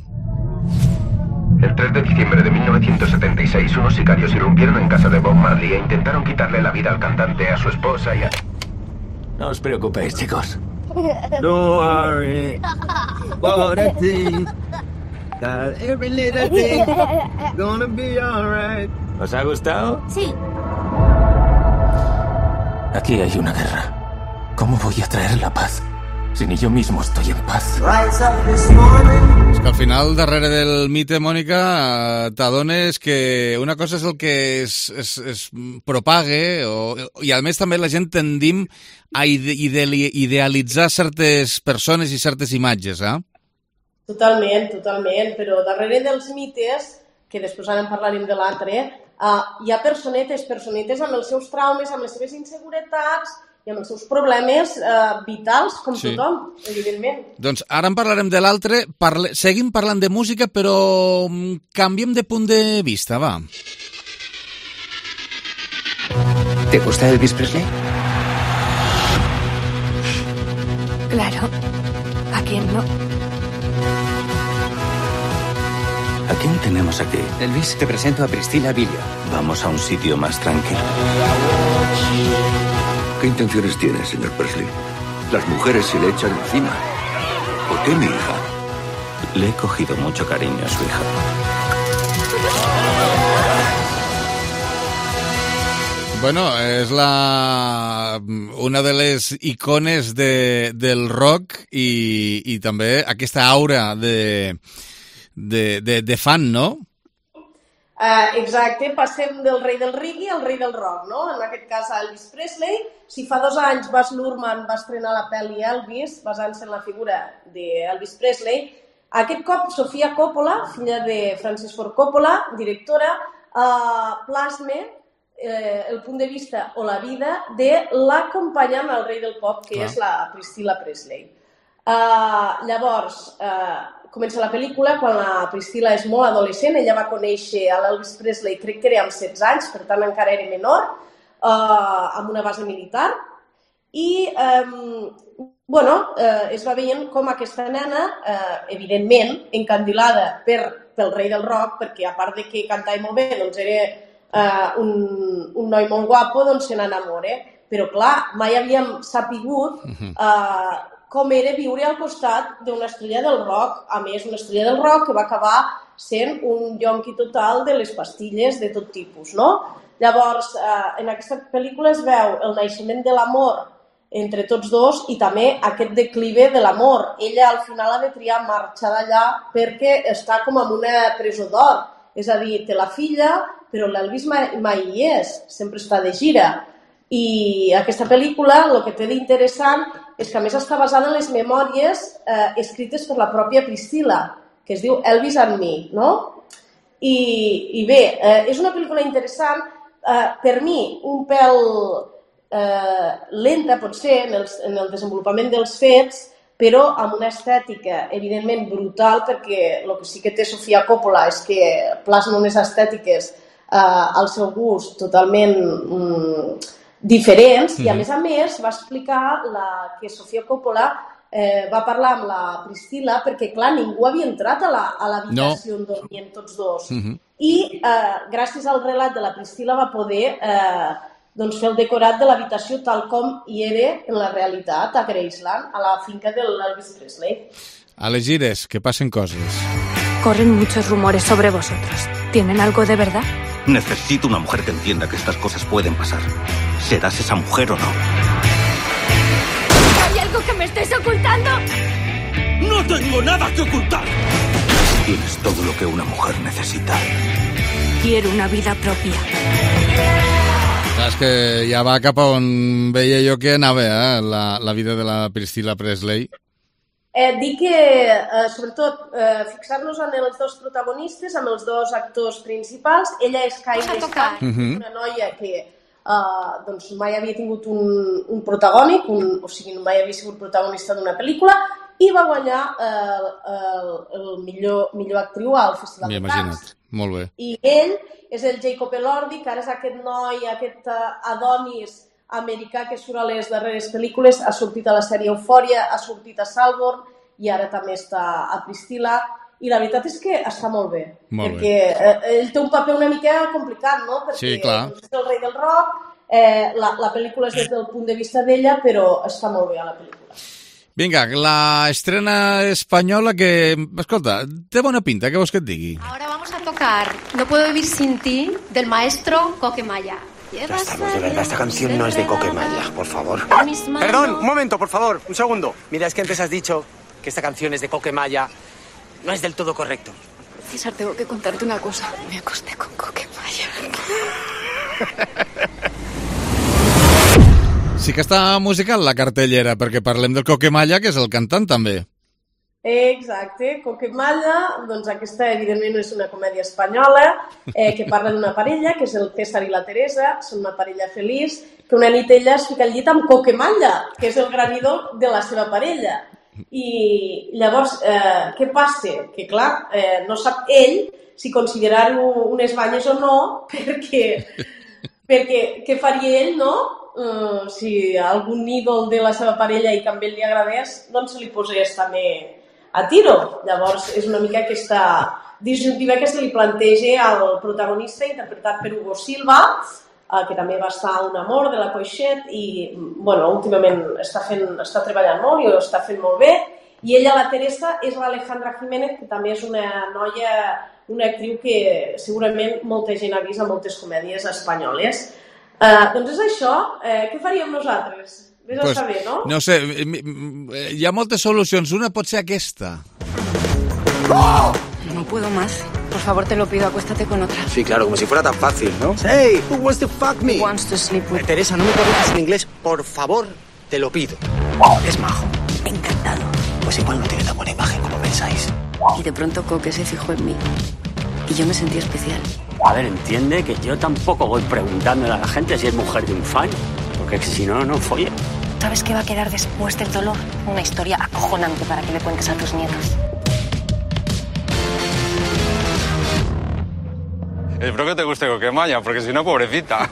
El 3 de diciembre de 1976, unos sicarios irrumpieron en casa de Bob Marley e intentaron quitarle la vida al cantante, a su esposa y a... No os preocupéis, chicos. Don't worry what I think, that every little thing gonna be alright. ¿Os ha gustado? Sí. Aquí hay una guerra. ¿Cómo voy a traer la paz si ni yo mismo estoy en paz? És que al final, darrere del mite, Mònica, t'adones que una cosa és el que es propague i, a més, també la gent tendim a idealitzar certes persones i certes imatges, eh? Totalment, però darrere dels mites, que després ara en parlarem de l'altre, hi ha personetes amb els seus traumes, amb les seves inseguretats i amb els seus problemes vitals, com tothom, evidentment. Doncs ara en parlarem de l'altre. Seguim parlant de música, però canviem de punt de vista, va. ¿Te gusta Elvis Presley? Claro. ¿A quién no? ¿A quién tenemos aquí? Elvis, te presento a Priscilla Villo. Vamos a un sitio más tranquilo. ¿Qué intenciones tiene, señor Presley? Las mujeres se le echan encima. ¿Por qué mi hija? Le he cogido mucho cariño a su hija. Bueno, és una de les icones del rock i també aquesta aura de fan, no? Exacte, passem del rei del reggae al rei del rock, no? En aquest cas a Elvis Presley. Si fa 2 anys Baz Luhrmann va estrenar la pel·li Elvis, basant-se en la figura d'Elvis Presley, aquest cop Sofia Coppola, filla de Francis Ford Coppola, directora, plasma el punt de vista o la vida de l'acompanyant al rei del pop, que és la Priscilla Presley. Llavors, comença la pel·lícula quan la Priscilla és molt adolescent. Ella va conèixer a l'Elvis Presley, crec que era amb 16 anys, per tant encara era menor, amb una base militar. I, es va veient com aquesta nena, evidentment, encandilada pel rei del rock, perquè a part de que cantava molt bé, doncs era un noi molt guapo, doncs se n'enamora. Però, clar, mai havíem sapigut com era viure al costat d'una estrella del rock. A més, una estrella del rock que va acabar sent un yonqui total de les pastilles de tot tipus, no? Llavors, en aquesta pel·lícula es veu el naixement de l'amor entre tots dos i també aquest declive de l'amor. Ella al final ha de triar marxar d'allà perquè està com en una presó d'or. És a dir, té la filla, però l'Elvis mai hi és, sempre està de gira. I aquesta pel·lícula, el que té d'interessant és que a més està basada en les memòries escrites per la pròpia Priscilla, que es diu Elvis and Me, no? I bé, és una pel·lícula interessant, per mi un pèl lenta potser en el desenvolupament dels fets, però amb una estètica evidentment brutal, perquè el que sí que té Sofia Coppola és que plasma unes estètiques al seu gust totalment diferents, i a més va explicar que Sofia Coppola va parlar amb la Priscilla perquè, clar, ningú havia entrat a l'habitació on dormien tots dos. I gràcies al relat de la Priscilla va poder fer el decorat de l'habitació tal com hi era en la realitat a Graceland, a la finca de l'Elvis Presley. A les gires, que passen coses. Corren muchos rumores sobre vosotros. ¿Tienen algo de verdad? Necesito una mujer que entienda que estas cosas pueden pasar. ¿Serás esa mujer o no? ¿Hay algo que me estés ocultando? ¡No tengo nada que ocultar! Tienes todo lo que una mujer necesita. Quiero una vida propia. És que ja va cap a on veia jo que anava, la vida de la Priscilla Presley. Dic que, sobretot, fixar-nos en els dos protagonistes, amb els dos actors principals. Ella és Kylie Scott, una noia que mai havia tingut un protagònic, o sigui, mai havia sigut protagonista d'una pel·lícula, i va guanyar el millor actriu al Festival de Cannes. Imagina't, molt bé. I ell és el Jacob Elordi, que ara és aquest noi, aquest Adonis americà que surt a les darreres pel·lícules, ha sortit a la sèrie Eufòria, ha sortit a Saltburn i ara també està a Priscilla, i la veritat és que està molt bé, perquè ell té un paper una mica complicat, no? Perquè és el rei del rock, la pel·lícula és des del punt de vista d'ella, però està molt bé a la pel·lícula. Vinga, la estrena espanyola que, escolta, té bona pinta, què vols que et digui? Ahora vamos a tocar No puedo vivir sin ti, del maestro Coquemaya. Ya estamos, de verdad, esta canción no es de Coquemaya, por favor. Perdón, un momento, por favor, un segundo. Mira, es que antes has dicho que esta canción es de Coquemaya. No es del todo correcto. César, tengo que contarte una cosa. Me acosté con Coquemaya. Sí que està musical la cartellera, perquè parlem del Coquemaya, que és el cantant també. Exacte, Coquemaya, doncs aquesta evidentment és una comèdia espanyola que parla d'una parella, que és el César i la Teresa, són una parella feliç, que una nit ella es fica al llit amb Coquemaya, que és el gran ídol de la seva parella. I llavors, què passa? Que clar, no sap ell si considerar-ho unes banyes o no, perquè què faria ell, no? Si algun ídol de la seva parella i que a ell li agradés, doncs se li posés també a tiro. Llavors, és una mica aquesta disjuntiva que se li planteja al protagonista, interpretat per Hugo Silva, que també va estar un amor de la Coixet i, bueno, últimament està treballant molt i ho està fent molt bé. I ella, la Teresa, és l'Alejandra Jiménez, que també és una noia, una actriu que segurament molta gent ha vist a moltes comèdies espanyoles. Doncs és això. Què faríem nosaltres? Vés a saber, ¿no? No sé, hi ha moltes solucions. Una pot ser aquesta. No puedo más. Por favor, te lo pido, acuéstate con otra. Sí, claro, como si fuera tan fácil, ¿no? Hey, who wants to fuck me? Who wants to sleep with... Teresa, no me corrijas en inglés. Por favor, te lo pido. Es majo. Encantado. Pues igual no tiene tan buena imagen como pensáis. Y de pronto Coque se fijó en mí. Y yo me sentí especial. A ver, entiende que yo tampoco voy preguntándole a la gente si es mujer de un fan. Porque si no, no folle. ¿Sabes qué va a quedar después del dolor? Una historia acojonante para que le cuentes a tus nietos. Espero que te guste Coquemaya, porque si no, pobrecita.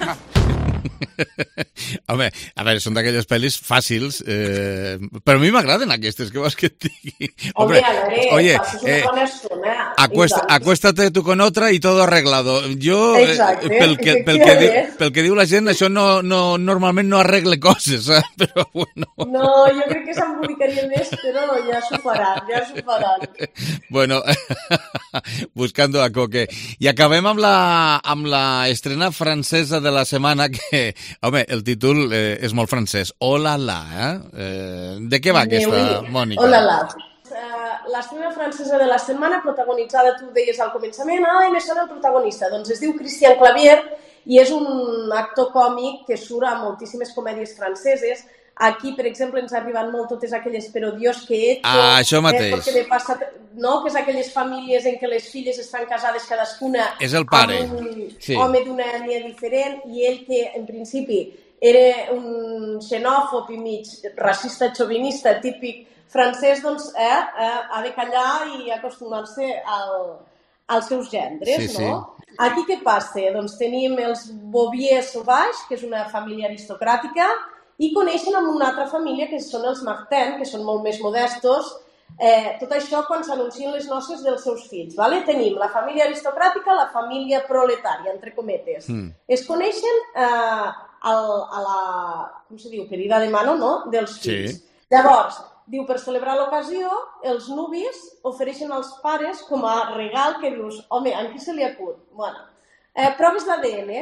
Home, a veure, són d'aquelles pel·lis fàcils, però a mi m'agraden aquestes, què vols que et digui? Oye, passes una bona estona. Acuéstate tú con otra y todo arreglado. Jo, pel que diu la gent, això normalment no arregle coses, però bueno. No, jo crec que s'embolicaria més, però ja s'ho faran. Bueno, buscando a Coque. I acabem amb la estrena francesa de la setmana, que, home, el títol és molt francès. Oh la la, De què va aquesta, Mònica? Oh la la. L'estrena francesa de la setmana, protagonitzada, tu deies al començament, me sona el protagonista. Doncs es diu Christian Clavier i és un actor còmic que surt a moltíssimes comèdies franceses. Aquí, per exemple, ens arriben molt totes aquelles però Dios que he hecho. Això mateix. Perquè me passa, no? Que és aquelles famílies en què les filles estan casades cadascuna és el pare. Amb un home d'una ètnia diferent i ell que, en principi, era un xenòfob i mig racista, xovinista, típic francès, doncs ha de callar i acostumar-se als seus gendres, no? Aquí què passa? Doncs tenim els Bouvier Sauvage, que és una família aristocràtica, i coneixen amb una altra família, que són els Martin, que són molt més modestos. Tot això quan s'anuncien les noces dels seus fills. Tenim la família aristocràtica, la família proletària, entre cometes. Es coneixen a la, com se diu, pedida de mano, no?, dels fills. Llavors, diu, per celebrar l'ocasió, els nuvis ofereixen als pares com a regal que dius, home, a qui se li acut? Bueno, proves d'ADN.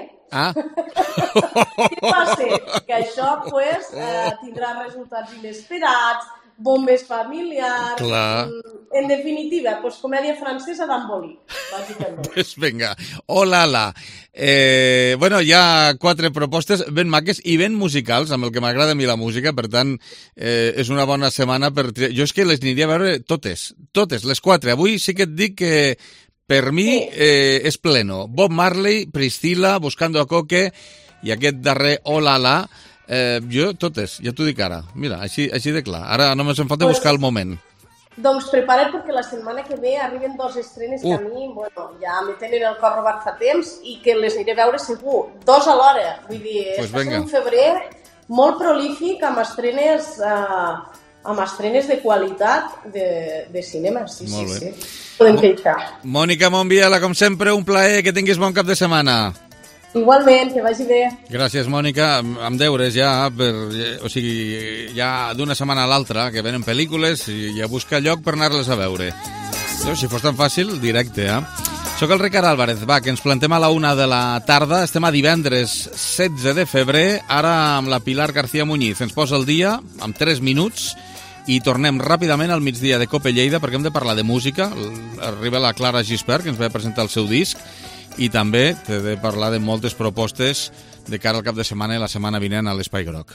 Què passa? Que això tindrà resultats inesperats, bombes familiars... En definitiva, comèdia francesa d'embolic, bàsicament. Pues venga, hola, la. Bueno, hi ha 4 propostes ben maques i ben musicals, amb el que m'agrada a mi la música, per tant, és una bona setmana per... Jo és que les aniria a veure totes, les 4. Avui sí que et dic que per mi és pleno. Bob Marley, Priscila, Buscando a Coque i aquest darrer Hola La. Jo totes, ja t'ho dic ara. Mira, així de clar. Ara només em falta buscar el moment. Doncs prepara't perquè la setmana que ve arriben 2 estrenes que a mi, ja me tenen el cor robat fa temps i que les aniré a veure segur. 2 alhora. Vull dir, està sent un febrer molt prolífic amb estrenes de qualitat de cinema. Sí. Podem queixar. Mònica Monbiela, com sempre, un plaer, que tinguis bon cap de setmana. Igualment, que vagi bé. Gràcies, Mònica. Amb deures ja, o sigui, ja d'una setmana a l'altra, que venen pel·lícules i a buscar lloc per anar-les a veure. Si fos tan fàcil, directe, Soc el Ricard Álvarez. Va, que ens plantem a la 1 de la tarda. Estem a divendres 16 de febrer. Ara amb la Pilar García Muñiz. Ens posa el dia amb 3 minuts i tornem ràpidament al migdia de Cope Lleida perquè hem de parlar de música. Arriba la Clara Gispert, que ens va presentar el seu disc, i també t'he de parlar de moltes propostes de cara al cap de setmana i la setmana vinent a l'Espai Groc.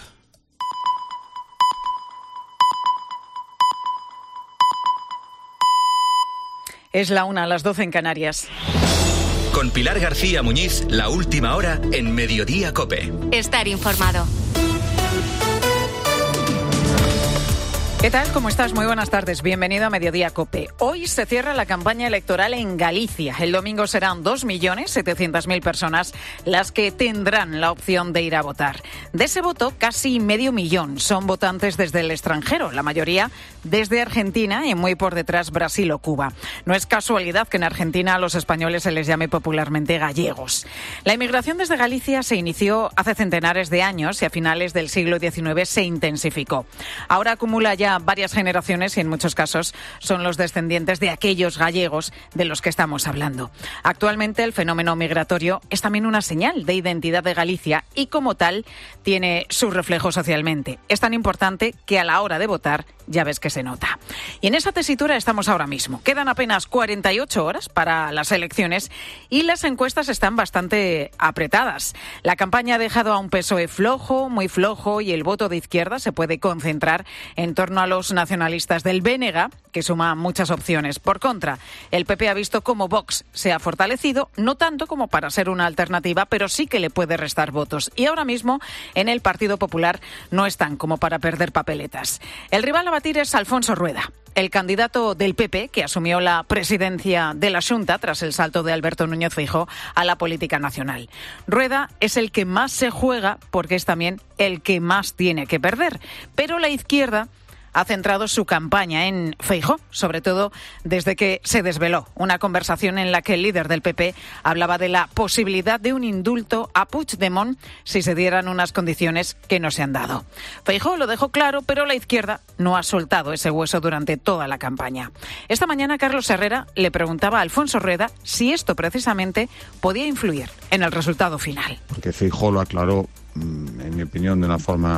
Es la 1, a las 12 en Canarias. Con Pilar García Muñiz, la última hora en Mediodía Cope. Estar informado. ¿Qué tal? ¿Cómo estás? Muy buenas tardes. Bienvenido a Mediodía Cope. Hoy se cierra la campaña electoral en Galicia. El domingo serán 2.700.000 personas las que tendrán la opción de ir a votar. De ese voto, casi 500.000 son votantes desde el extranjero, la mayoría desde Argentina y muy por detrás Brasil o Cuba. No es casualidad que en Argentina a los españoles se les llame popularmente gallegos. La inmigración desde Galicia se inició hace centenares de años y a finales del siglo XIX se intensificó. Ahora acumula ya varias generaciones y en muchos casos son los descendientes de aquellos gallegos de los que estamos hablando. Actualmente el fenómeno migratorio es también una señal de identidad de Galicia y como tal tiene su reflejo socialmente. Es tan importante que a la hora de votar ya ves que se nota. Y en esa tesitura estamos ahora mismo. Quedan apenas 48 horas para las elecciones y las encuestas están bastante apretadas. La campaña ha dejado a un PSOE flojo, muy flojo, y el voto de izquierda se puede concentrar en torno a los nacionalistas del BNG, que suma muchas opciones. Por contra, el PP ha visto cómo Vox se ha fortalecido, no tanto como para ser una alternativa, pero sí que le puede restar votos. Y ahora mismo en el Partido Popular no están como para perder papeletas. El rival a batir es Alfonso Rueda, el candidato del PP que asumió la presidencia de la Xunta tras el salto de Alberto Núñez Feijóo a la política nacional. Rueda es el que más se juega porque es también el que más tiene que perder. Pero la izquierda ha centrado su campaña en Feijóo, sobre todo desde que se desveló una conversación en la que el líder del PP hablaba de la posibilidad de un indulto a Puigdemont si se dieran unas condiciones que no se han dado. Feijóo lo dejó claro, pero la izquierda no ha soltado ese hueso durante toda la campaña. Esta mañana Carlos Herrera le preguntaba a Alfonso Rueda si esto precisamente podía influir en el resultado final. Porque Feijóo lo aclaró, en mi opinión, de una forma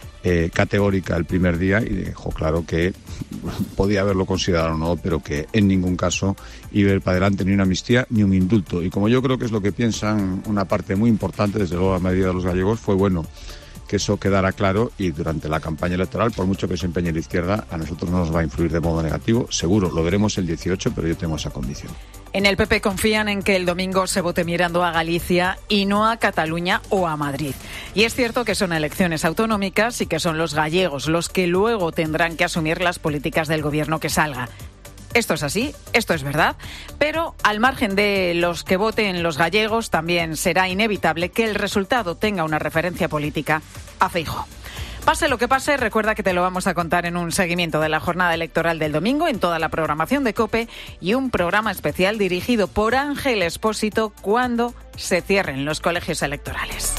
categórica el primer día y dejó claro que podía haberlo considerado o no, pero que en ningún caso iba a ir para adelante ni una amnistía ni un indulto. Y como yo creo que es lo que piensan una parte muy importante, desde luego la mayoría de los gallegos, fue bueno que eso quedara claro y durante la campaña electoral, por mucho que se empeñe la izquierda, a nosotros no nos va a influir de modo negativo. Seguro, lo veremos el 18, pero yo tengo esa condición. En el PP confían en que el domingo se vote mirando a Galicia y no a Cataluña o a Madrid. Y es cierto que son elecciones autonómicas y que son los gallegos los que luego tendrán que asumir las políticas del gobierno que salga. Esto es así, esto es verdad, pero al margen de los que voten los gallegos, también será inevitable que el resultado tenga una referencia política a Feijóo. Pase lo que pase, recuerda que te lo vamos a contar en un seguimiento de la jornada electoral del domingo en toda la programación de COPE y un programa especial dirigido por Ángel Expósito cuando se cierren los colegios electorales.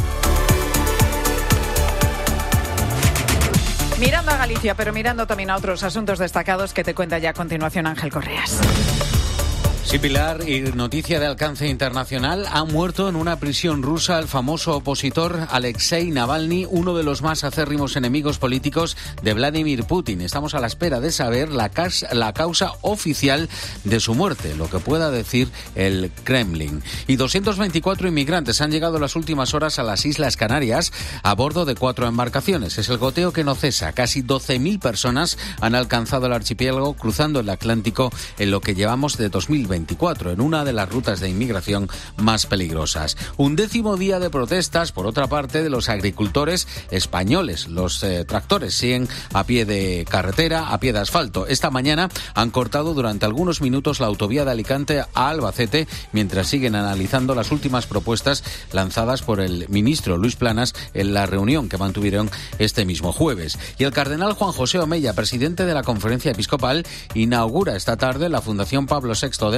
Mirando a Galicia, pero mirando también a otros asuntos destacados que te cuenta ya a continuación Ángel Correas. Sí, Pilar, y noticia de alcance internacional, ha muerto en una prisión rusa el famoso opositor Alexei Navalny, uno de los más acérrimos enemigos políticos de Vladimir Putin. Estamos a la espera de saber la causa oficial de su muerte, lo que pueda decir el Kremlin. Y 224 inmigrantes han llegado en las últimas horas a las Islas Canarias a bordo de 4 embarcaciones. Es el goteo que no cesa. Casi 12.000 personas han alcanzado el archipiélago cruzando el Atlántico en lo que llevamos de 2024, en una de las rutas de inmigración más peligrosas. 11º día de protestas, por otra parte, de los agricultores españoles. Los tractores siguen a pie de carretera, a pie de asfalto. Esta mañana han cortado durante algunos minutos la autovía de Alicante a Albacete, mientras siguen analizando las últimas propuestas lanzadas por el ministro Luis Planas en la reunión que mantuvieron este mismo jueves. Y el cardenal Juan José Omeya, presidente de la Conferencia Episcopal, inaugura esta tarde la Fundación Pablo VI de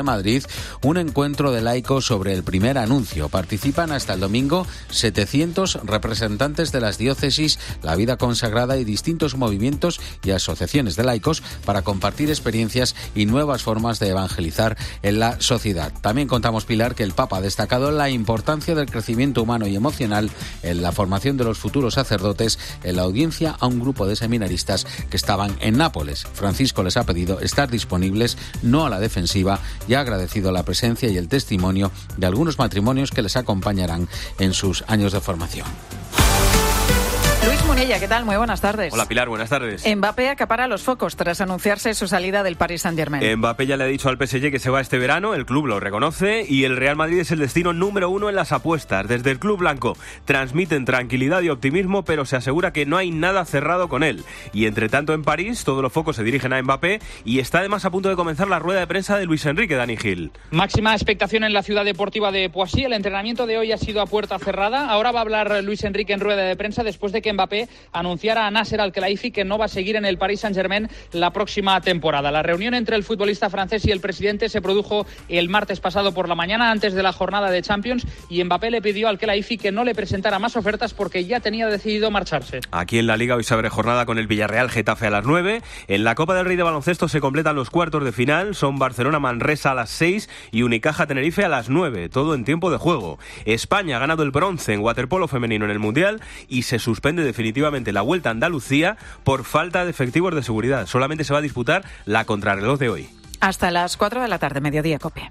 de Madrid un encuentro de laicos sobre el primer anuncio. Participan hasta el domingo 700 representantes de las diócesis, la vida consagrada y distintos movimientos y asociaciones de laicos para compartir experiencias y nuevas formas de evangelizar en la sociedad. También contamos, Pilar, que el Papa ha destacado la importancia del crecimiento humano y emocional en la formación de los futuros sacerdotes en la audiencia a un grupo de seminaristas que estaban en Nápoles. Francisco les ha pedido estar disponibles, no a la defensiva, y ha agradecido la presencia y el testimonio de algunos matrimonios que les acompañarán en sus años de formación. Luis Munilla, ¿qué tal? Muy buenas tardes. Hola Pilar, buenas tardes. Mbappé acapara los focos tras anunciarse su salida del Paris Saint-Germain. Mbappé ya le ha dicho al PSG que se va este verano, el club lo reconoce y el Real Madrid es el destino número 1 en las apuestas. Desde el club blanco transmiten tranquilidad y optimismo, pero se asegura que no hay nada cerrado con él. Y entre tanto en París, todos los focos se dirigen a Mbappé y está además a punto de comenzar la rueda de prensa de Luis Enrique, Dani Gil. Máxima expectación en la ciudad deportiva de Poissy. El entrenamiento de hoy ha sido a puerta cerrada. Ahora va a hablar Luis Enrique en rueda de prensa después de que Mbappé anunciara a Nasser Al-Khelaifi que no va a seguir en el Paris Saint-Germain la próxima temporada. La reunión entre el futbolista francés y el presidente se produjo el martes pasado por la mañana, antes de la jornada de Champions, y Mbappé le pidió al Al-Khelaifi que no le presentara más ofertas porque ya tenía decidido marcharse. Aquí en la Liga hoy se abre jornada con el Villarreal Getafe a las 9. En la Copa del Rey de baloncesto se completan los cuartos de final. Son Barcelona-Manresa a las 6 y Unicaja-Tenerife a las 9. Todo en tiempo de juego. España ha ganado el bronce en waterpolo femenino en el Mundial y se suspende definitivamente la Vuelta a Andalucía por falta de efectivos de seguridad. Solamente se va a disputar la contrarreloj de hoy. Hasta las 4 de la tarde, Mediodía Cope.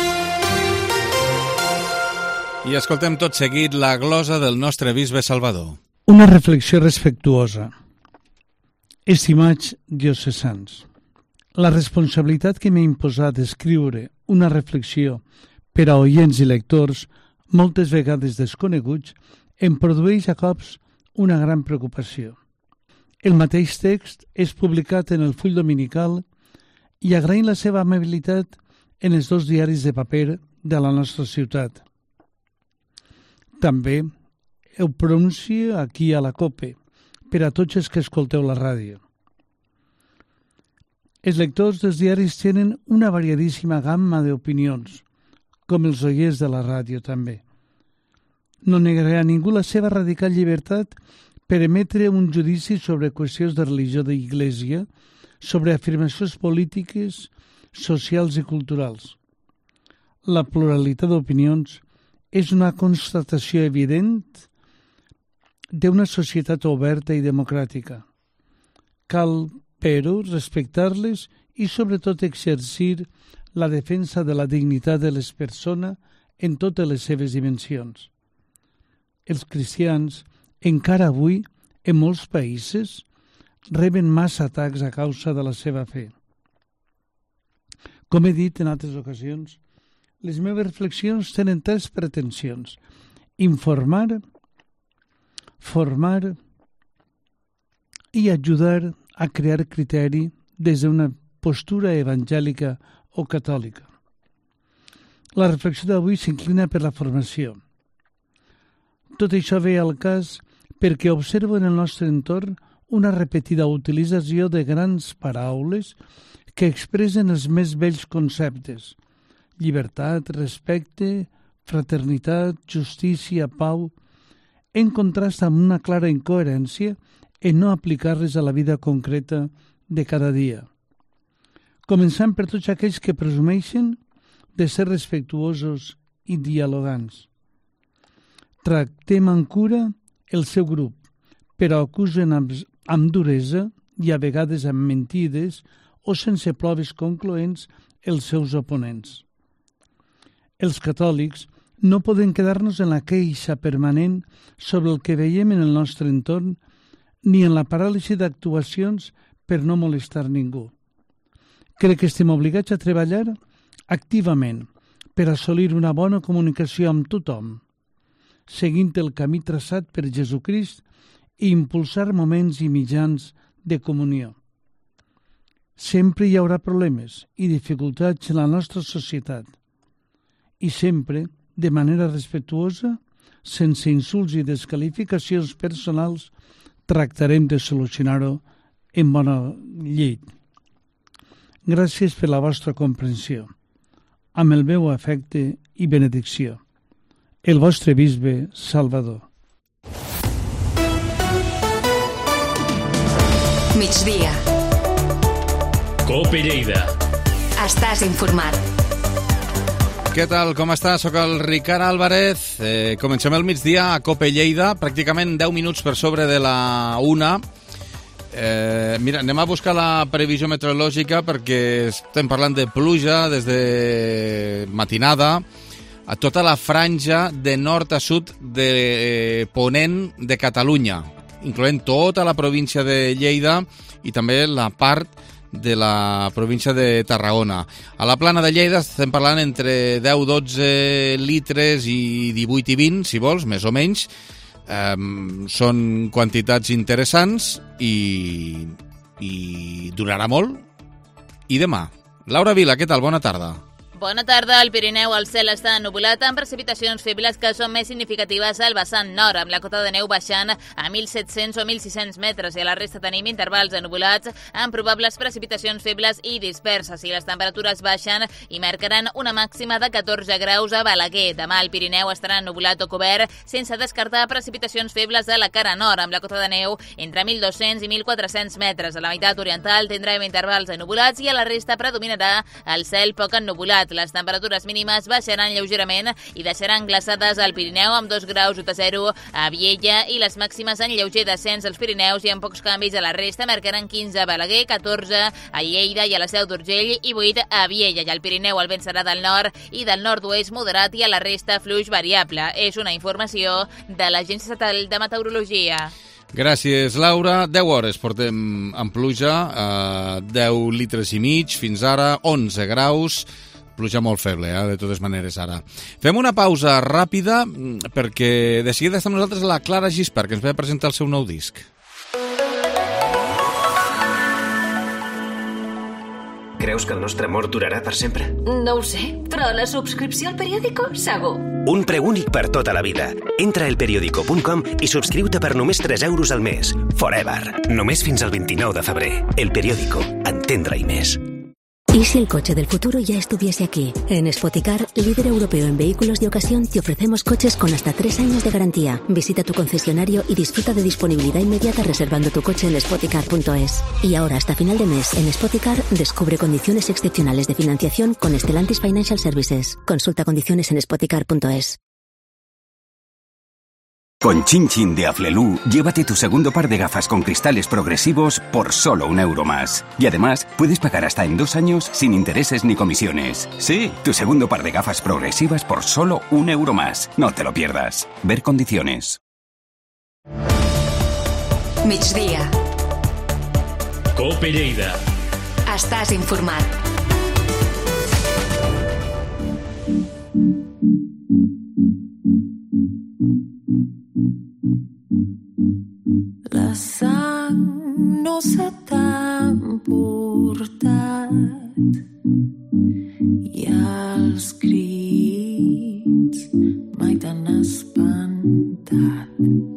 I escoltem tot seguit la glosa del nostre bisbe Salvador. Una reflexió respectuosa. Estimats diocesans, la responsabilitat que m'he imposat d'escriure una reflexió per a oients i lectors, moltes vegades desconeguts, em produeix a cops una gran preocupació. El mateix text és publicat en el Full Dominical i agraïm la seva amabilitat en els 2 diaris de paper de la nostra ciutat. També ho pronuncio aquí a la COPE per a tots els que escolteu la ràdio. Els lectors dels diaris tenen una variadíssima gamma d'opinions, com els oients de la ràdio també. No negaré a ningú la seva radical llibertat per emetre un judici sobre qüestions de religió d'Iglésia, sobre afirmacions polítiques, socials i culturals. La pluralitat d'opinions és una constatació evident d'una societat oberta i democràtica. Cal, però, respectar-les i sobretot exercir la defensa de la dignitat de les persones en totes les seves dimensions. Els cristians, encara avui, en molts països, reben massa atacs a causa de la seva fe. Com he dit en altres ocasions, les meves reflexions tenen 3 pretensions: informar, formar i ajudar a crear criteri des d'una postura evangèlica o catòlica. La reflexió d'avui s'inclina per la formació. Tot això ve al cas perquè observo en el nostre entorn una repetida utilització de grans paraules que expressen els més vells conceptes: llibertat, respecte, fraternitat, justícia, pau, en contrast amb una clara incoherència en no aplicar-les a la vida concreta de cada dia. Començant per tots aquells que presumeixen de ser respectuosos i dialogants. Tractem amb cura el seu grup, però acusen amb duresa i a vegades amb mentides o sense proves concloents els seus oponents. Els catòlics no podem quedar-nos en la queixa permanent sobre el que veiem en el nostre entorn ni en la paràlisi d'actuacions per no molestar ningú. Crec que estem obligats a treballar activament per assolir una bona comunicació amb tothom, seguint el camí traçat per Jesucrist i impulsar moments i mitjans de comunió. Sempre hi haurà problemes i dificultats en la nostra societat i sempre, de manera respectuosa, sense insults i desqualificacions personals, tractarem de solucionar-ho en bona llet. Gràcies per la vostra comprensió. amb el meu afecte i benedicció. El vostre bisbe Salvador. Migdia. COPE Lleida. Estàs informat. Què tal, com estàs? Soc el Ricard Álvarez. Comencem el migdia a COPE Lleida, pràcticament 10 minuts per sobre de la 1. Mira, anem a buscar la previsió meteorològica perquè estem parlant de pluja des de matinada a tota la franja de nord a sud de Ponent de Catalunya, incloent tota la província de Lleida i també la part de la província de Tarragona. A la plana de Lleida estem parlant entre 10-12 litres i 18 i 20, si vols, més o menys. Són quantitats interessants i durarà molt. I demà. Laura Vila, què tal? Bona tarda. Bona tarda. Al Pirineu el cel està ennubulat amb precipitacions febles que són més significatives al vessant nord, amb la cota de neu baixant a 1.700 o 1.600 metres i a la resta tenim intervals ennubulats amb probables precipitacions febles i disperses i les temperatures baixen i marcaran una màxima de 14 graus a Balaguer. Demà el Pirineu estarà ennubulat o cobert sense descartar precipitacions febles a la cara nord, amb la cota de neu entre 1.200 i 1.400 metres. A la meitat oriental tindrem intervals ennubulats i a la resta predominarà el cel poc ennubulat. Les temperatures mínimes baixaran lleugerament i deixaran glaçades al Pirineu amb 2 graus sota 0 a Viella i les màximes en lleuger descens als Pirineus i amb pocs canvis a la resta marcaran 15 a Balaguer, 14 a Lleida i a la Seu d'Urgell i 8 a Viella. I al Pirineu el vent serà del nord i del nord-oest moderat i a la resta fluix variable. És una informació de l'Agència Estatal de Meteorologia. Gràcies, Laura. 10 hores portem en pluja, 10 litres i mig, fins ara 11 graus. Pluja molt feble, de totes maneres, ara. Fem una pausa ràpida perquè de seguida està amb nosaltres la Clara Gispert, que ens ve a presentar el seu nou disc. Creus que el nostre amor durarà per sempre? No ho sé, però la subscripció al periòdico, segur. Un preu únic per tota la vida. Entra a elperiodico.com i subscriu-te per només 3 euros al mes. Forever. Només fins al 29 de febrer. El Periódico. Entendre-hi més. ¿Y si el coche del futuro ya estuviese aquí? En Spoticar, líder europeo en vehículos de ocasión, te ofrecemos coches con hasta 3 años de garantía. Visita tu concesionario y disfruta de disponibilidad inmediata reservando tu coche en spoticar.es. Y ahora, hasta final de mes, en Spoticar, descubre condiciones excepcionales de financiación con Stellantis Financial Services. Consulta condiciones en spoticar.es. Con Chin Chin de Aflelu, llévate tu segundo par de gafas con cristales progresivos por solo €1 más. Y además, puedes pagar hasta en 2 años sin intereses ni comisiones. Sí, tu segundo par de gafas progresivas por solo €1 más. No te lo pierdas. Ver condiciones. Migdia. COPE Lleida. Estàs informat. La sang no se t'ha emportat i els crits mai t'han espantat.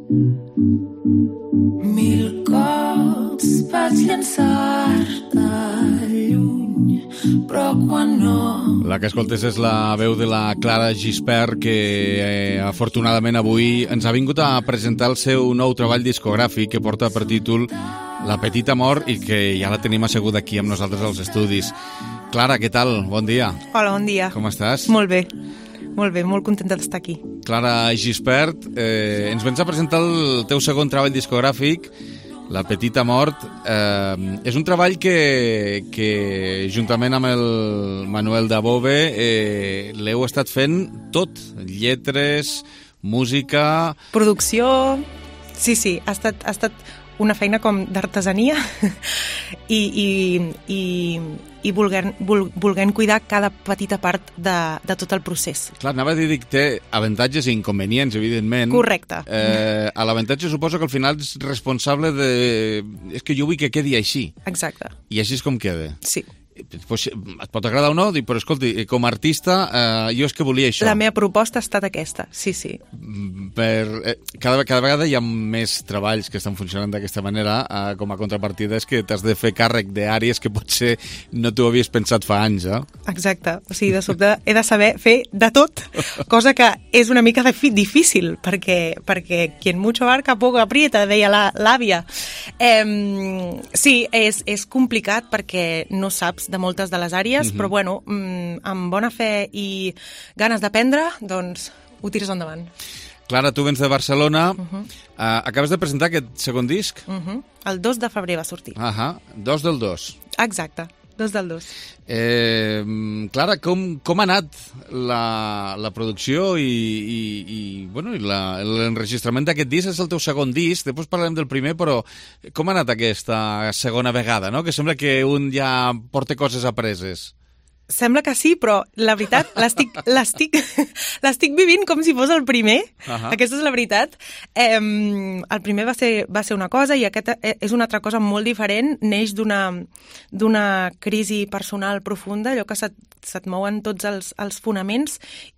1000 cops vaig llançar-te lluny, però quan no... La que escoltes és la veu de la Clara Gispert, que afortunadament avui ens ha vingut a presentar el seu nou treball discogràfic que porta per títol La Petita Mort i que ja la tenim asseguda aquí amb nosaltres als estudis. Clara, què tal? Bon dia. Hola, bon dia. Com estàs? Molt bé, molt contenta d'estar aquí. Clara Gispert, ens vens a presentar el teu segon treball discogràfic, La Petita Mort. És un treball que juntament amb el Manuel Dabove l'heu estat fent tot, lletres, música... Producció... Sí, ha estat una feina com d'artesania i volent cuidar cada petita part de tot el procés. Clar, anava a dir que té avantatges i inconvenients, evidentment. Correcte. A l'avantatge suposo que al final és responsable de... És que jo vull que quedi així. Exacte. I així és com queda. Sí. Pues, et pot agradar o no, dic, però escolti, com a artista jo és que volia això. La meva proposta ha estat aquesta, sí. Cada vegada hi ha més treballs que estan funcionant d'aquesta manera, com a contrapartida és que t'has de fer càrrec d'àrees que potser no t'ho havies pensat fa anys, Exacte, o sigui, de sobte he de saber fer de tot, cosa que és una mica difícil, perquè quien mucho abarca poco aprieta, deia l'àvia. Sí, és complicat perquè no saps de moltes de les àrees, però bueno, amb bona fe i ganes d'aprendre, doncs ho tires endavant. Clara, tu vens de Barcelona, acabes de presentar aquest segon disc? El 2 de febrer va sortir. 2 del 2. Exacte, 2 del 2. Clara, com ha anat la producció i l'enregistrament d'aquest disc? És el teu segon disc, després parlarem del primer, però com ha anat aquesta segona vegada, no? Que sembla que un ja porta coses apreses. Sembla que sí, però la veritat l'estic vivint com si fos el primer. Aquesta és la veritat. El primer va ser una cosa i aquest és una altra cosa molt diferent. Neix d'una crisi personal profunda, allò que se't mouen tots els fonaments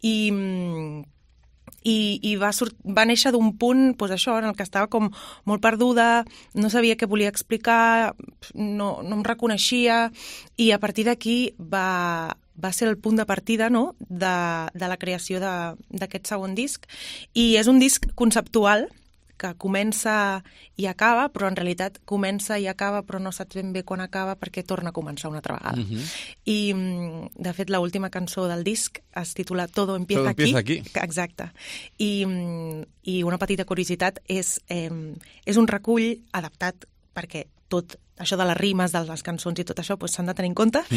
i va néixer d'un punt, doncs això, en el que estava com molt perduda, no sabia què volia explicar, no em reconeixia, i a partir d'aquí va ser el punt de partida, no?, de la creació d'aquest segon disc. I és un disc conceptual que comença i acaba, però en realitat comença i acaba, però no saps ben bé quan acaba perquè torna a començar una altra vegada. I, de fet, l'última cançó del disc es titula Todo empieza aquí. Exacte. I una petita curiositat és un recull adaptat perquè tot això de les rimes, de les cançons i tot això s'han de tenir en compte.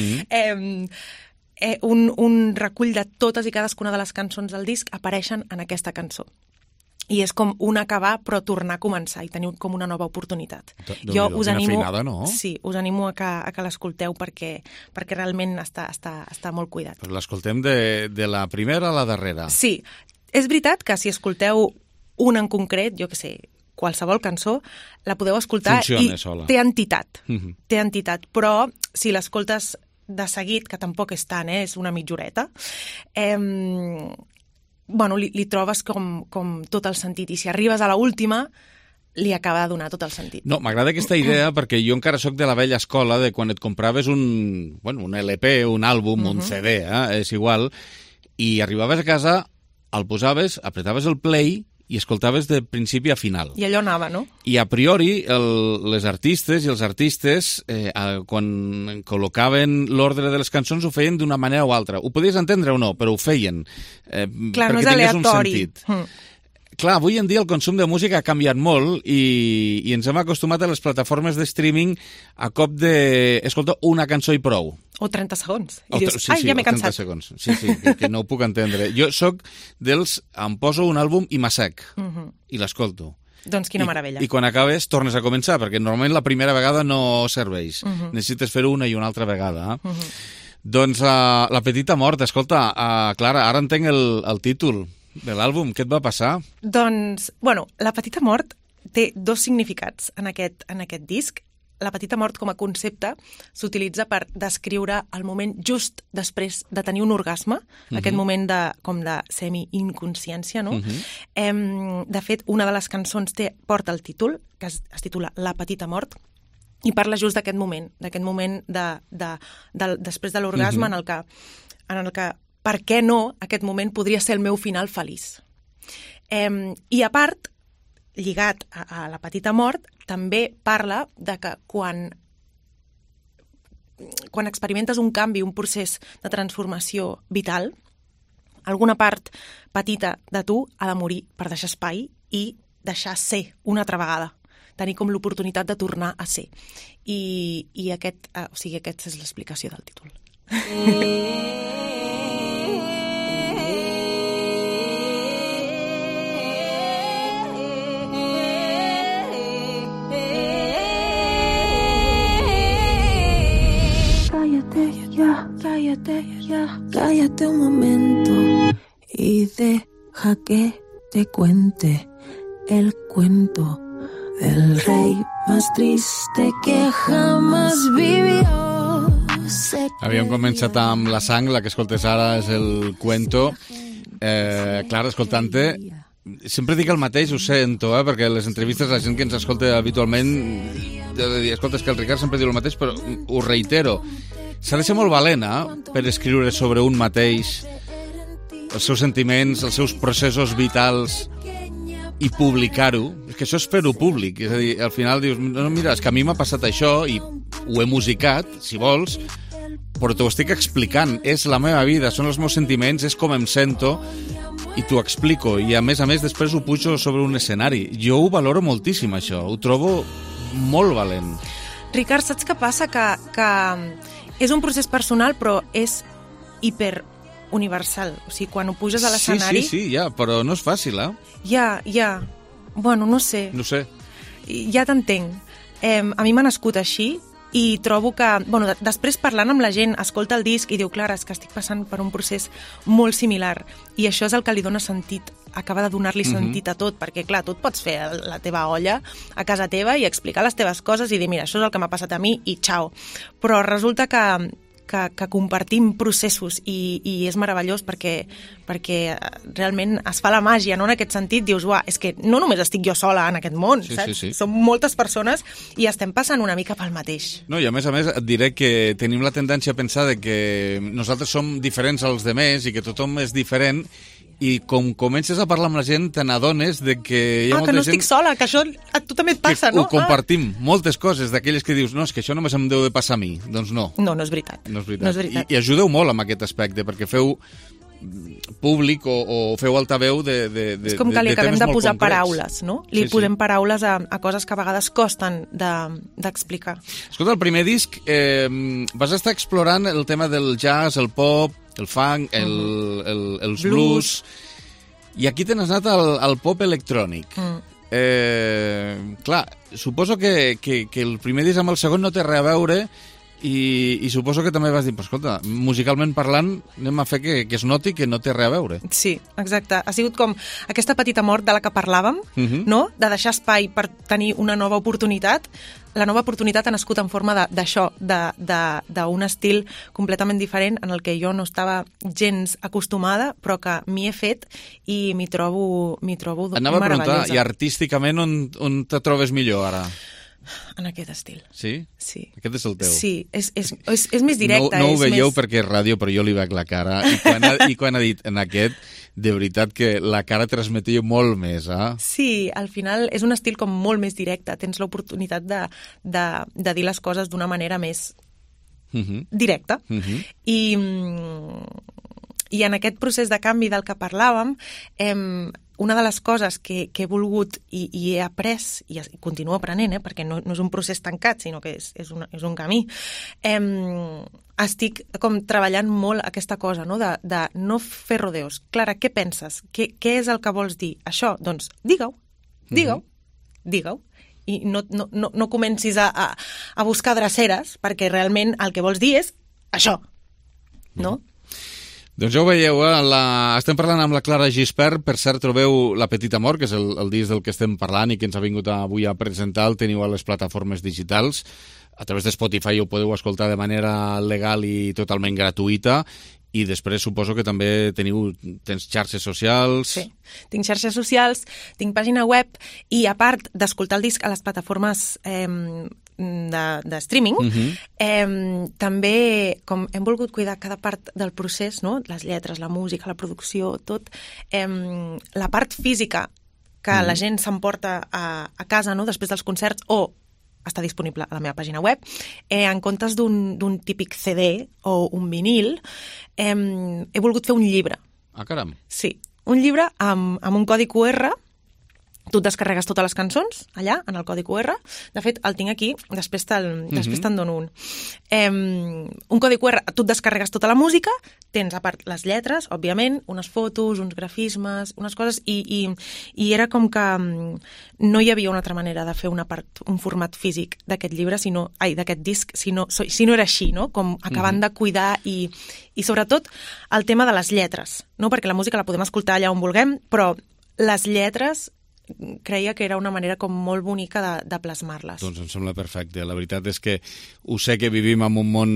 Un recull de totes i cadascuna de les cançons del disc apareixen en aquesta cançó. I és com un acabar, però tornar a començar i tenir com una nova oportunitat. Jo us animo, sí, us animo a que l'escolteu perquè realment està molt cuidat. Però l'escoltem de la primera a la darrera. Sí, és veritat que si escolteu una en concret, jo què sé, qualsevol cançó, la podeu escoltar sola. Té entitat, però si l'escoltes de seguit, que tampoc és tant, és una mitjoreta, li trobes com tot el sentit. I si arribes a l'última, li acaba de donar tot el sentit. No, m'agrada aquesta idea perquè jo encara sóc de la vella escola de quan et compraves un LP, un àlbum, un CD, és igual, i arribaves a casa, el posaves, apretaves el play i escoltaves de principi a final. I allò anava, no? I a priori, les artistes i els artistes, quan col·locaven l'ordre de les cançons, ho feien d'una manera o altra. Ho podies entendre o no, però ho feien. Clar, no és aleatori. Clar, avui en dia el consum de música ha canviat molt i ens hem acostumat a les plataformes de streaming a cop de, escolta, una cançó i prou. O 30 segons. I dius, ja m'he cansat. 30 segons. Sí, que no ho puc entendre. Jo sóc dels, em poso un àlbum i m'assec i l'escolto. Doncs quina meravella. I quan acabes tornes a començar, perquè normalment la primera vegada no serveix. Necessites fer-ho una i una altra vegada. Doncs La petita mort, escolta, Clara, ara entenc el títol de l'àlbum. Què et va passar? Doncs, La petita mort té dos significats en aquest disc. La petita mort com a concepte s'utilitza per descriure el moment just després de tenir un orgasme, aquest moment com de semi-inconsciència, no? De fet, una de les cançons porta el títol, que es titula La petita mort, i parla just d'aquest moment després de l'orgasme en el que, per què no, aquest moment podria ser el meu final feliç. I a part, lligat a la petita mort, també parla de que quan experimentes un canvi, un procés de transformació vital, alguna part petita de tu ha de morir per deixar espai i deixar ser una altra vegada, tenir com l'oportunitat de tornar a ser. I aquesta és l'explicació del títol. Cállate un momento y deja que te cuente el cuento del rey más triste que jamás vivió. Havíem començat amb La sang, la que escoltes ara és el cuento. Clar, escoltant-te, sempre dic el mateix, ho sento, perquè les entrevistes, la gent que ens escolta habitualment, escolta, és que el Ricard sempre diu el mateix, però ho reitero. S'ha de ser molt valent, per escriure sobre un mateix els seus sentiments, els seus processos vitals i publicar-ho. És que això és fer-ho públic. És a dir, al final dius, no, mira, és que a mi m'ha passat això i ho he musicat, si vols, però t'ho estic explicant. És la meva vida, són els meus sentiments, és com em sento i t'ho explico. I a més després ho pujo sobre un escenari. Jo ho valoro moltíssim, això. Ho trobo molt valent. Ricard, saps què passa? Que és un procés personal, però és hiperuniversal. O sigui, quan ho puges a l'escenari... Sí, ja, però no és fàcil, Ja. Bueno, no sé. No sé. Ja t'entenc. A mi m'ha nascut així i trobo que... Bueno, després parlant amb la gent, escolta el disc i diu, clar, és que estic passant per un procés molt similar. I això és el que li dona sentit, acaba de donar-li sentit a tot, perquè, clar, tu et pots fer la teva olla a casa teva i explicar les teves coses i dir, mira, això és el que m'ha passat a mi i xau. Però resulta que compartim processos i és meravellós perquè realment es fa la màgia, no? En aquest sentit dius, uah, és que no només estic jo sola en aquest món, saps? Sí. Som moltes persones i estem passant una mica pel mateix. No, i a més et diré que tenim la tendència a pensar que nosaltres som diferents als demés i que tothom és diferent, i com comences a parlar amb la gent te n'adones de que hi ha molta gent... que no estic sola, que això a tu també et passa, no? Ho compartim, moltes coses d'aquelles que dius, no, és que això només em deu de passar a mi. Doncs no. No és veritat. No és veritat. I ajudeu molt amb aquest aspecte, perquè feu públic o feu altaveu de temes molt concrets. És com que li acabem de posar paraules, no? Li posem paraules a coses que a vegades costen d'explicar. Escolta, el primer disc vas estar explorant el tema del jazz, el pop, el funk, els blues, i aquí te n'has anat al pop electrònic. Clar, suposo que el primer disc amb el segon no té res a veure, i suposo que també vas dir, però escolta, musicalment parlant anem a fer que es noti que no té res a veure. Sí, exacte. Ha sigut com aquesta petita mort de la que parlàvem, no? De deixar espai per tenir una nova oportunitat. La nova oportunitat ha nascut en forma d'això, d'un estil completament diferent en el que jo no estava gens acostumada, però que m'hi he fet i m'hi trobo meravellosa. Anava a preguntar, i artísticament on te trobes millor ara? En aquest estil. Sí? Sí. Aquest és el teu? Sí, és més directe. No ho veieu perquè és ràdio, però jo li veig la cara. I quan ha dit en aquest, de veritat que la cara transmetia molt més, Sí, al final és un estil com molt més directe. Tens l'oportunitat de dir les coses d'una manera més directa. I en aquest procés de canvi del que parlàvem, una de les coses que he volgut i he après, i continuo aprenent, perquè no és un procés tancat, sinó que és un camí, estic com treballant molt aquesta cosa, no? De no fer rodeos. Clara, què penses? Què és el que vols dir? Això, doncs, digue-ho. I no comencis a buscar dreceres, perquè realment el que vols dir és això, no? Doncs ja ho veieu, estem parlant amb la Clara Gispert. Per cert, trobeu La Petita Mort, que és el disc del que estem parlant i que ens ha vingut avui a presentar. El teniu a les plataformes digitals. A través de Spotify ho podeu escoltar de manera legal i totalment gratuïta. I després suposo que també tens xarxes socials... Sí, tinc xarxes socials, tinc pàgina web i a part d'escoltar el disc a les plataformes de streaming, també com hem volgut cuidar cada part del procés, no? Les lletres, la música, la producció, tot, la part física que la gent s'emporta a casa, no? Després dels concerts, o està disponible a la meva pàgina web, en comptes d'un típic CD o un vinil, he volgut fer un llibre. Ah, caram. Sí, un llibre amb un codi QR. Tu et descarregues totes les cançons allà, en el codi QR. De fet, el tinc aquí, després te'n dono un. Un codi QR, tu et descarregues tota la música, tens a part les lletres, òbviament, unes fotos, uns grafismes, unes coses, i era com que no hi havia una altra manera de fer un format físic d'aquest llibre, d'aquest disc, si no era així, no? Com acabant de cuidar i sobretot el tema de les lletres, no? Perquè la música la podem escoltar allà on vulguem, però les lletres creia que era una manera com molt bonica de plasmar-les. Doncs em sembla perfecte. La veritat és que ho sé que vivim en un món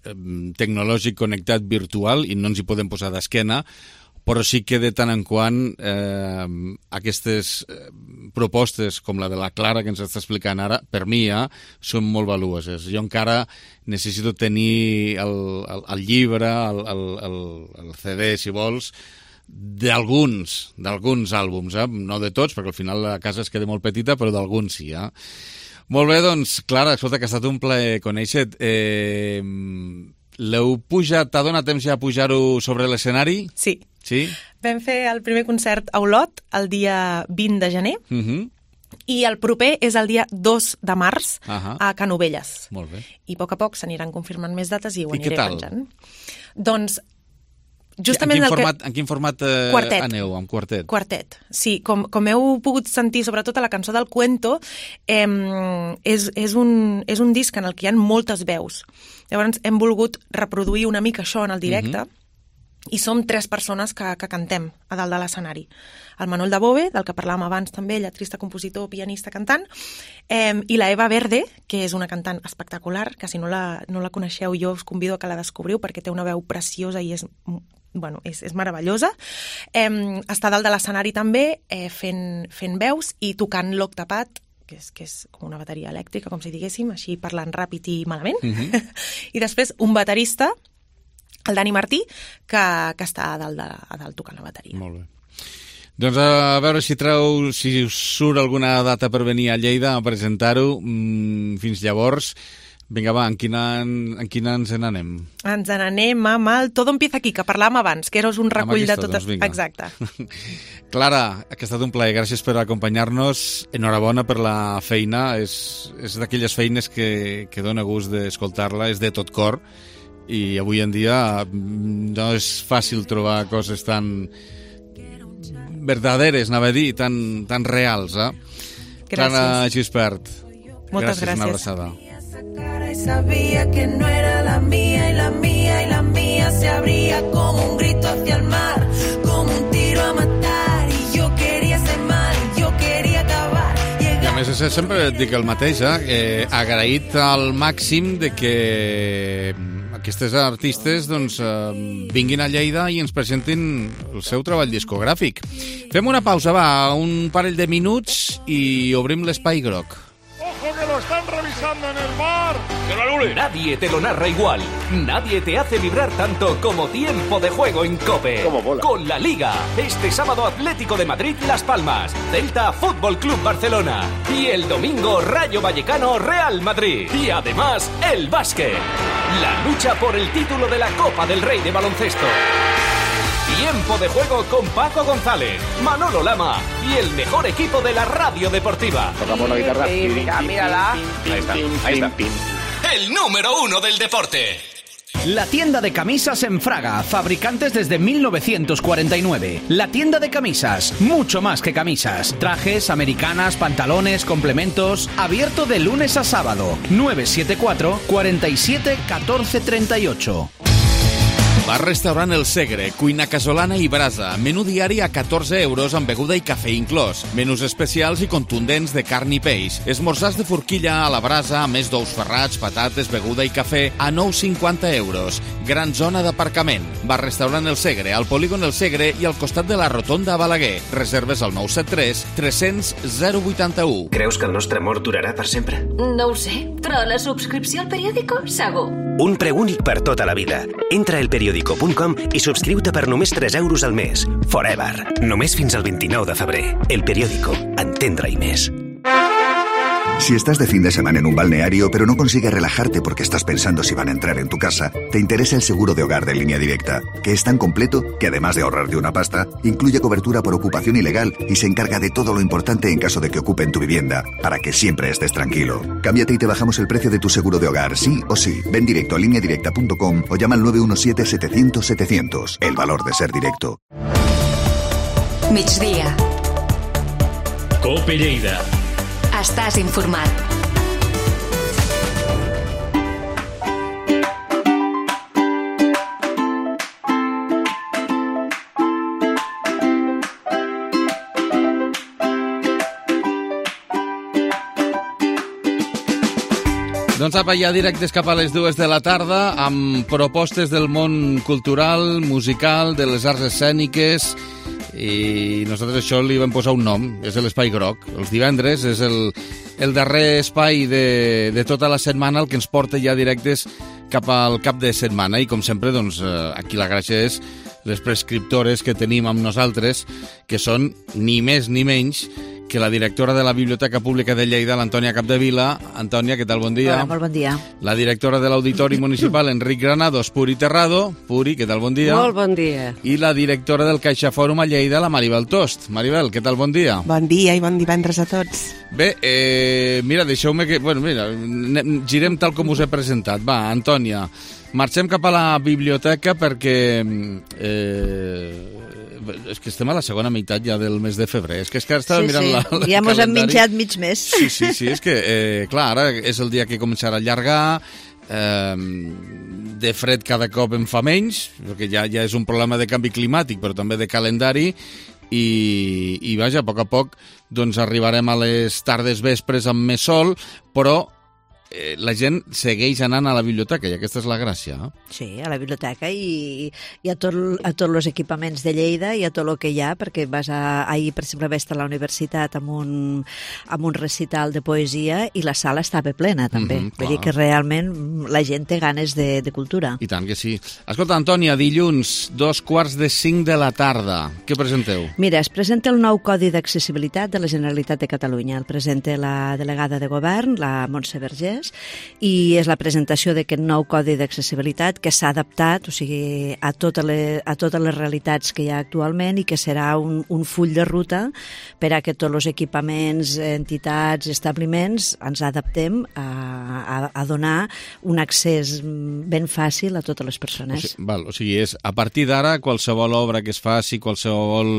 tecnològic connectat virtual i no ens hi podem posar d'esquena, però sí que de tant en quant aquestes propostes com la de la Clara que ens està explicant ara, per mi són molt valuoses. Jo encara necessito tenir el llibre, el CD, si vols, d'alguns àlbums, no de tots, perquè al final la casa es queda molt petita, però d'alguns sí. Molt bé, doncs, Clara, escolta, que ha estat un plaer conèixer-te. L'heu pujat, t'ha donat temps ja a pujar-ho sobre l'escenari? Sí. Sí? Vam fer el primer concert a Olot el dia 20 de gener i el proper és el dia 2 de març a Canovelles. Molt bé. I a poc s'aniran confirmant més dates i ho aniré penjant. Doncs justament en quin format aneu? Amb quartet? Quartet, sí. Com heu pogut sentir, sobretot a la cançó del Cuento, és un disc en el que hi ha moltes veus. Llavors hem volgut reproduir una mica això en el directe i som 3 persones que cantem a dalt de l'escenari. El Manuel de Bove, del que parlàvem abans també, lletrista, compositor, pianista, cantant, i la Eva Verde, que és una cantant espectacular, que si no la coneixeu jo us convido a que la descobriu perquè té una veu preciosa i és meravellosa. Està dalt de l'escenari també fent veus i tocant l'octapat, que és com una bateria elèctrica, com si diguéssim, així parlant ràpid i malament. I després un baterista, el Dani Martí, que està a dalt tocant la bateria. Molt bé. Doncs a veure si us surt alguna data per venir a Lleida a presentar-ho. Fins llavors, vinga, va, en quina ens n'anem? Ens n'anem amb el Todo empieza aquí, que parlàvem abans, que eres un recull de totes... Doncs exacte. Clara, que ha estat un plaer, gràcies per acompanyar-nos. Enhorabona per la feina, és d'aquelles feines que dona gust d'escoltar-la, és de tot cor, i avui en dia no és fàcil trobar coses tan verdaderes, anava a dir, tan reals. Clara Gispert, moltes gràcies. Una abraçada. Sabía que no era la mía y la mía y la mía se abría como un grito hacia el mar, como un tiro a matar y yo quería ser mal, yo quería acabar. I a més, sempre et dic el mateix, agraït al màxim de que aquestes artistes vinguin a Lleida i ens presentin el seu treball discogràfic. Fem una pausa, un parell de minuts i obrim l'espai groc. ¡Ojo que lo están revisando en el bar! ¡Que lo anule! Nadie te lo narra igual. Nadie te hace vibrar tanto como Tiempo de Juego en COPE. ¡Cómo bola! Con la Liga. Este sábado Atlético de Madrid Las Palmas. Celta Fútbol Club Barcelona. Y el domingo Rayo Vallecano Real Madrid. Y además el básquet. La lucha por el título de la Copa del Rey de baloncesto. Tiempo de Juego con Paco González, Manolo Lama y el mejor equipo de la radio deportiva. Tocamos la guitarra. Mírala. Ahí está. El número 1 del deporte. La tienda de camisas en Fraga, fabricantes desde 1949. La tienda de camisas, mucho más que camisas. Trajes, americanas, pantalones, complementos. Abierto de lunes a sábado. 974 47 14 38. Bar-restaurant El Segre, cuina casolana i brasa, menú diari a 14 euros amb beguda i cafè inclòs, menús especials i contundents de carn i peix, esmorzars de forquilla a la brasa, a més d'ous ferrats, patates, beguda i cafè a 9,50 euros. Gran zona d'aparcament. Bar-restaurant El Segre, al polígon El Segre i al costat de la rotonda a Balaguer. Reserves al 973 300 081. Creus que el nostre amor durarà per sempre? No ho sé, però la subscripció al periòdico, segur. Un preu únic per tota la vida. Entra al periódico.com i subscriu-te per només 3 euros al mes. Forever. Només fins al 29 de febrer. El Periódico. Entendre-hi més. Si estás de fin de semana en un balneario pero no consigues relajarte porque estás pensando si van a entrar en tu casa, te interesa el seguro de hogar de Línea Directa, que es tan completo que además de ahorrarte una pasta, incluye cobertura por ocupación ilegal y se encarga de todo lo importante en caso de que ocupen tu vivienda, para que siempre estés tranquilo. Cámbiate y te bajamos el precio de tu seguro de hogar, sí o sí. Ven directo a lineadirecta.com o llama al 917-700-700. El valor de ser directo. Migdia. COPE Lleida. Estàs informat. Doncs apa, ja directes cap a les 2 de la tarda amb propostes del món cultural, musical, de les arts escèniques, i nosaltres això li vam posar un nom, és l'Espai Groc. Els divendres és el darrer espai de tota la setmana el que ens porta ja directes cap al cap de setmana, i com sempre doncs, aquí la gràcia és les prescriptores que tenim amb nosaltres, que són ni més ni menys que la directora de la Biblioteca Pública de Lleida, l'Antònia Capdevila. Antònia, què tal? Bon dia. Hola, molt bon dia. La directora de l'Auditori Municipal, Enric Granados, Puri Terrado. Puri, què tal? Bon dia. Molt bon dia. I la directora del CaixaFòrum a Lleida, la Maribel Tost. Maribel, què tal? Bon dia. Bon dia i bon divendres a tots. Bé, mira, deixeu-me que... Bueno, mira, girem tal com us he presentat. Va, Antònia, marxem cap a la biblioteca perquè... és que estem a la segona meitat ja del mes de febrer. És que estava mirant la ja mos hem menjat mig mes. Sí, és que, clar, ara és el dia que començarà a allargar, de fred cada cop en fa menys, perquè ja és un problema de canvi climàtic, però també de calendari, i vaja, a poc doncs arribarem a les tardes vespres amb més sol, però la gent segueix anant a la biblioteca, i aquesta és la gràcia. Sí, a la biblioteca i a tots els equipaments de Lleida i a tot el que hi ha, perquè ahir, per exemple, vaig estar a la universitat amb un recital de poesia i la sala estava plena, també. Vull dir que realment la gent té ganes de cultura. I tant que sí. Escolta, Antònia, dilluns, 4:45 de la tarda. Què presenteu? Mira, es presenta el nou Codi d'Accessibilitat de la Generalitat de Catalunya. El presenta la delegada de Govern, la Montse Vergés, i és la presentació d'aquest nou Codi d'Accessibilitat que s'ha adaptat, o sigui, a totes les realitats que hi ha actualment, i que serà un full de ruta per a que tots els equipaments, entitats, establiments ens adaptem a donar un accés ben fàcil a totes les persones. O sigui, és a partir d'ara qualsevol obra que es faci, qualsevol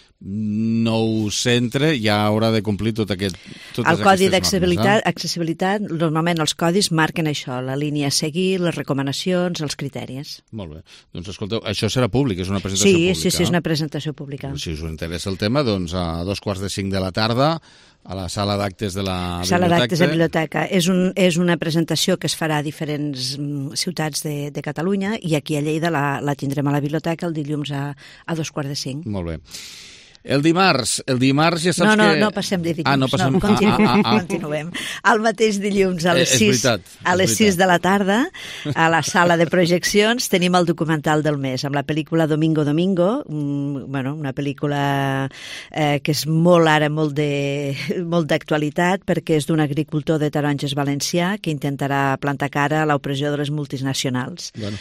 nou centre ja haurà de complir totes el Codi d'Accessibilitat, normalment els codis marquen això, la línia a seguir, les recomanacions, els criteris. Molt bé. Doncs escolteu, això serà públic, és una presentació pública. Sí, és una presentació pública. Si us interessa el tema, doncs a 4:45 de la tarda a la sala d'actes de la biblioteca. Sala d'actes de biblioteca. És una presentació que es farà a diferents ciutats de Catalunya, i aquí a Lleida la tindrem a la biblioteca el dilluns a 4:45. Molt bé. El dimarts ja saps que... No passem de dilluns. No, passem... Continuem. El mateix dilluns a les 6 de la tarda, a la sala de projeccions, tenim el documental del mes, amb la pel·lícula Domingo, una pel·lícula que és molt d'actualitat, perquè és d'un agricultor de taronges valencià que intentarà plantar cara a l'opressió de les multinacionals. Bueno.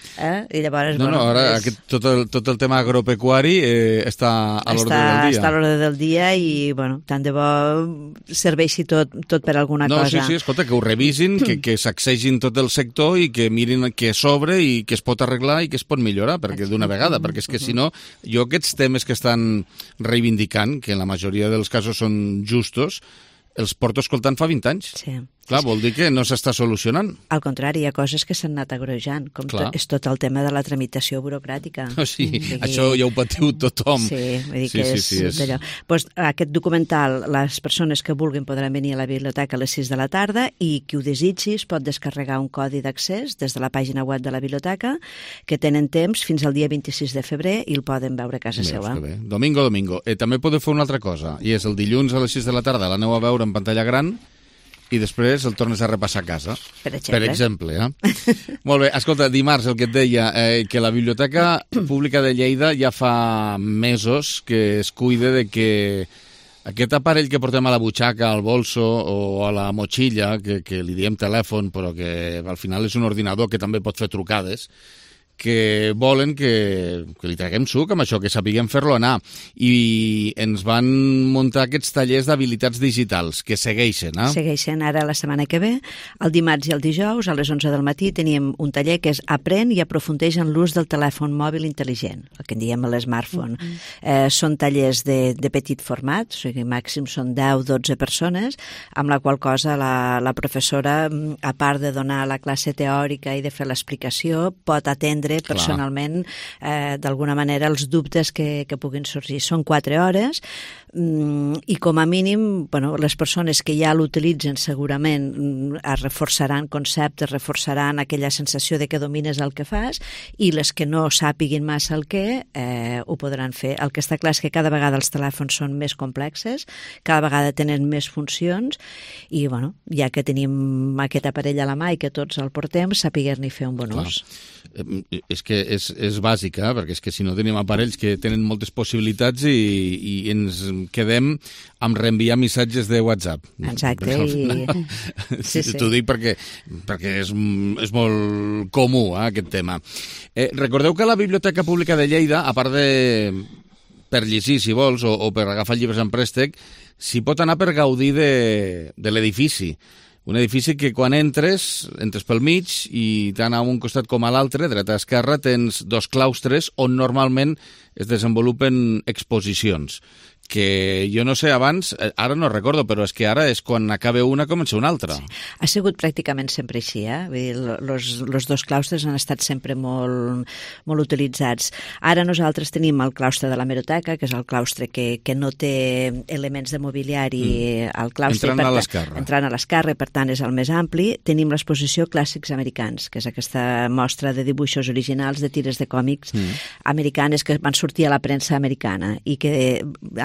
I llavors, ara tot el tema agropecuari està a l'ordre del dia. Està a l'ordre del dia i, tant de bo serveixi tot per alguna cosa. Sí, escolta, que ho revisin, que sacsegin tot el sector i que mirin què sobre i què es pot arreglar i què es pot millorar, perquè d'una vegada, perquè és que si no, jo aquests temes que estan reivindicant, que en la majoria dels casos són justos, els porto escoltant fa 20 anys. Sí. Clar, vol dir que no s'està solucionant. Al contrari, hi ha coses que s'han anat agreujant, com és tot el tema de la tramitació burocràtica. Sí, això ja ho patiu tothom. Sí, vull dir que és d'allò. Aquest documental, les persones que vulguin podran venir a la biblioteca a les 6 de la tarda, i qui ho desitgi es pot descarregar un codi d'accés des de la pàgina web de la biblioteca, que tenen temps fins al dia 26 de febrer i el poden veure a casa seva. Domingo. També podeu fer una altra cosa, i és el dilluns a les 6 de la tarda l'aneu a veure en pantalla gran, i després el tornes a repassar a casa. Per exemple. Molt bé, escolta, dimarts el que et deia, que la Biblioteca Pública de Lleida ja fa mesos que es cuida de que aquest aparell que portem a la butxaca, al bolso o a la motxilla, que li diem telèfon, però que al final és un ordinador que també pot fer trucades, que volen que li traguem suc amb això, que sapiguem fer-lo anar. I ens van muntar aquests tallers d'habilitats digitals, que segueixen, Segueixen ara la setmana que ve. El dimarts i el dijous, a les 11 del matí, teníem un taller que és Aprèn i aprofundeix en l'ús del telèfon mòbil intel·ligent, el que en diem l'smartphone. Són tallers de petit format, o sigui, màxim són 10-12 persones, amb la qual cosa la professora, a part de donar la classe teòrica i de fer l'explicació, pot atendre personalment, d'alguna manera, els dubtes que puguin sorgir. Són 4 hores, I com a mínim, les persones que ja l'utilitzen segurament es reforçaran conceptes, reforçaran aquella sensació de que domines el que fas, i les que no sàpiguin massa el què ho podran fer. El que està clar és que cada vegada els telèfons són més complexes, cada vegada tenen més funcions, i ja que tenim aquest aparell a la mà i que tots el portem, saber-n'hi fer un bon ús. És que és bàsica, perquè és que si no tenim aparells que tenen moltes possibilitats i ens quedem amb reenviar missatges de WhatsApp. Exacte. T'ho dic perquè és molt comú, aquest tema. Recordeu que a la Biblioteca Pública de Lleida, a part de per llegir, si vols, o per agafar llibres en préstec, s'hi pot anar per gaudir de l'edifici. Un edifici que quan entres pel mig i tant a un costat com a l'altre, dreta a esquerra, tens dos claustres on normalment es desenvolupen exposicions. Que jo no sé abans, ara no recordo, però és que ara és quan acaba una comença una altra. Sí. Ha sigut pràcticament sempre així, Els dos claustres han estat sempre molt utilitzats. Ara nosaltres tenim el claustre de l'hemeroteca, que és el claustre que no té elements de mobiliari al claustre. Entrant a l'esquerra, per tant és el més ampli. Tenim l'exposició Clàssics Americans, que és aquesta mostra de dibuixos originals de tires de còmics americanes que van sortir a la premsa americana i que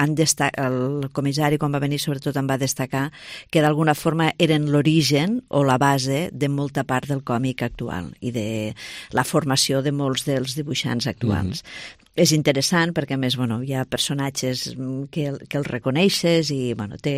el comissari, quan va venir, sobretot em va destacar que d'alguna forma eren l'origen o la base de molta part del còmic actual i de la formació de molts dels dibuixants actuals. És interessant perquè, a més, hi ha personatges que els reconeixes i,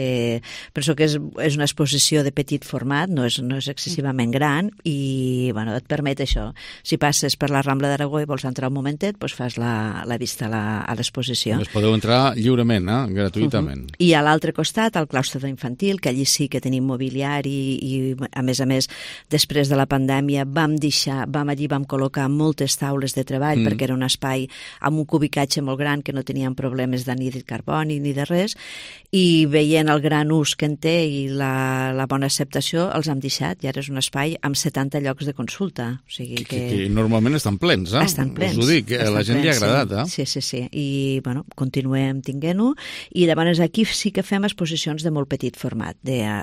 penso que és una exposició de petit format, no és excessivament gran i, et permet això. Si passes per la Rambla d'Aragó i vols entrar un momentet, doncs fas la vista a l'exposició. Doncs podeu entrar lliurement, gratuïtament. I a l'altre costat, el claustre d'infantil, que allí sí que tenim mobiliari i, a més, després de la pandèmia vam col·locar moltes taules de treball perquè era un espai amb un cubicatge molt gran que no tenien problemes d'anhídrid carbònic ni de res, i veient el gran ús que en té i la bona acceptació els hem deixat, i ara és un espai amb 70 llocs de consulta. O sigui que normalment estan plens, Estan plens. Us ho dic, a la gent li ha agradat, Sí. I, continuem tinguent-ho, i llavors aquí sí que fem exposicions de molt petit format,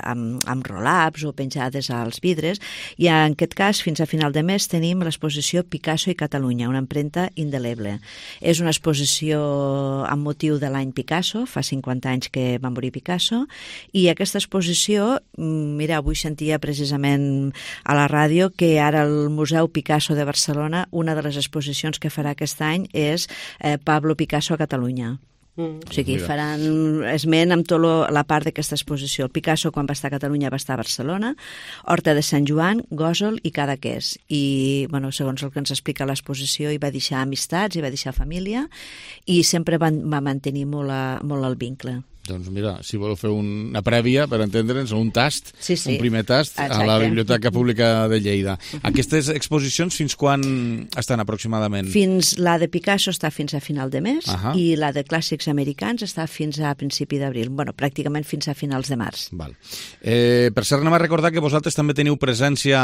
amb roll-ups o penjades als vidres, i en aquest cas, fins a final de mes, tenim l'exposició Picasso i Catalunya, una empremta indeleble. És una exposició amb motiu de l'any Picasso, fa 50 anys que va morir Picasso, i aquesta exposició, avui sentia precisament a la ràdio que ara el Museu Picasso de Barcelona, una de les exposicions que farà aquest any és Pablo Picasso a Catalunya. O sigui, faran esment amb tota la part d'aquesta exposició. El Picasso, quan va estar a Catalunya, va estar a Barcelona, Horta de Sant Joan, Gósol i Cadaqués. I, segons el que ens explica l'exposició, hi va deixar amistats, hi va deixar família, i sempre va mantenir molt el vincle. Doncs mira, si voleu fer una prèvia, per entendre'ns, un tast, un primer tast, exacte, a la Biblioteca Pública de Lleida. Aquestes exposicions fins quan estan aproximadament? La de Picasso està fins a final de mes i la de Clàssics Americans està fins a principi d'abril, pràcticament fins a finals de març. Per cert, anem a recordar que vosaltres també teniu presència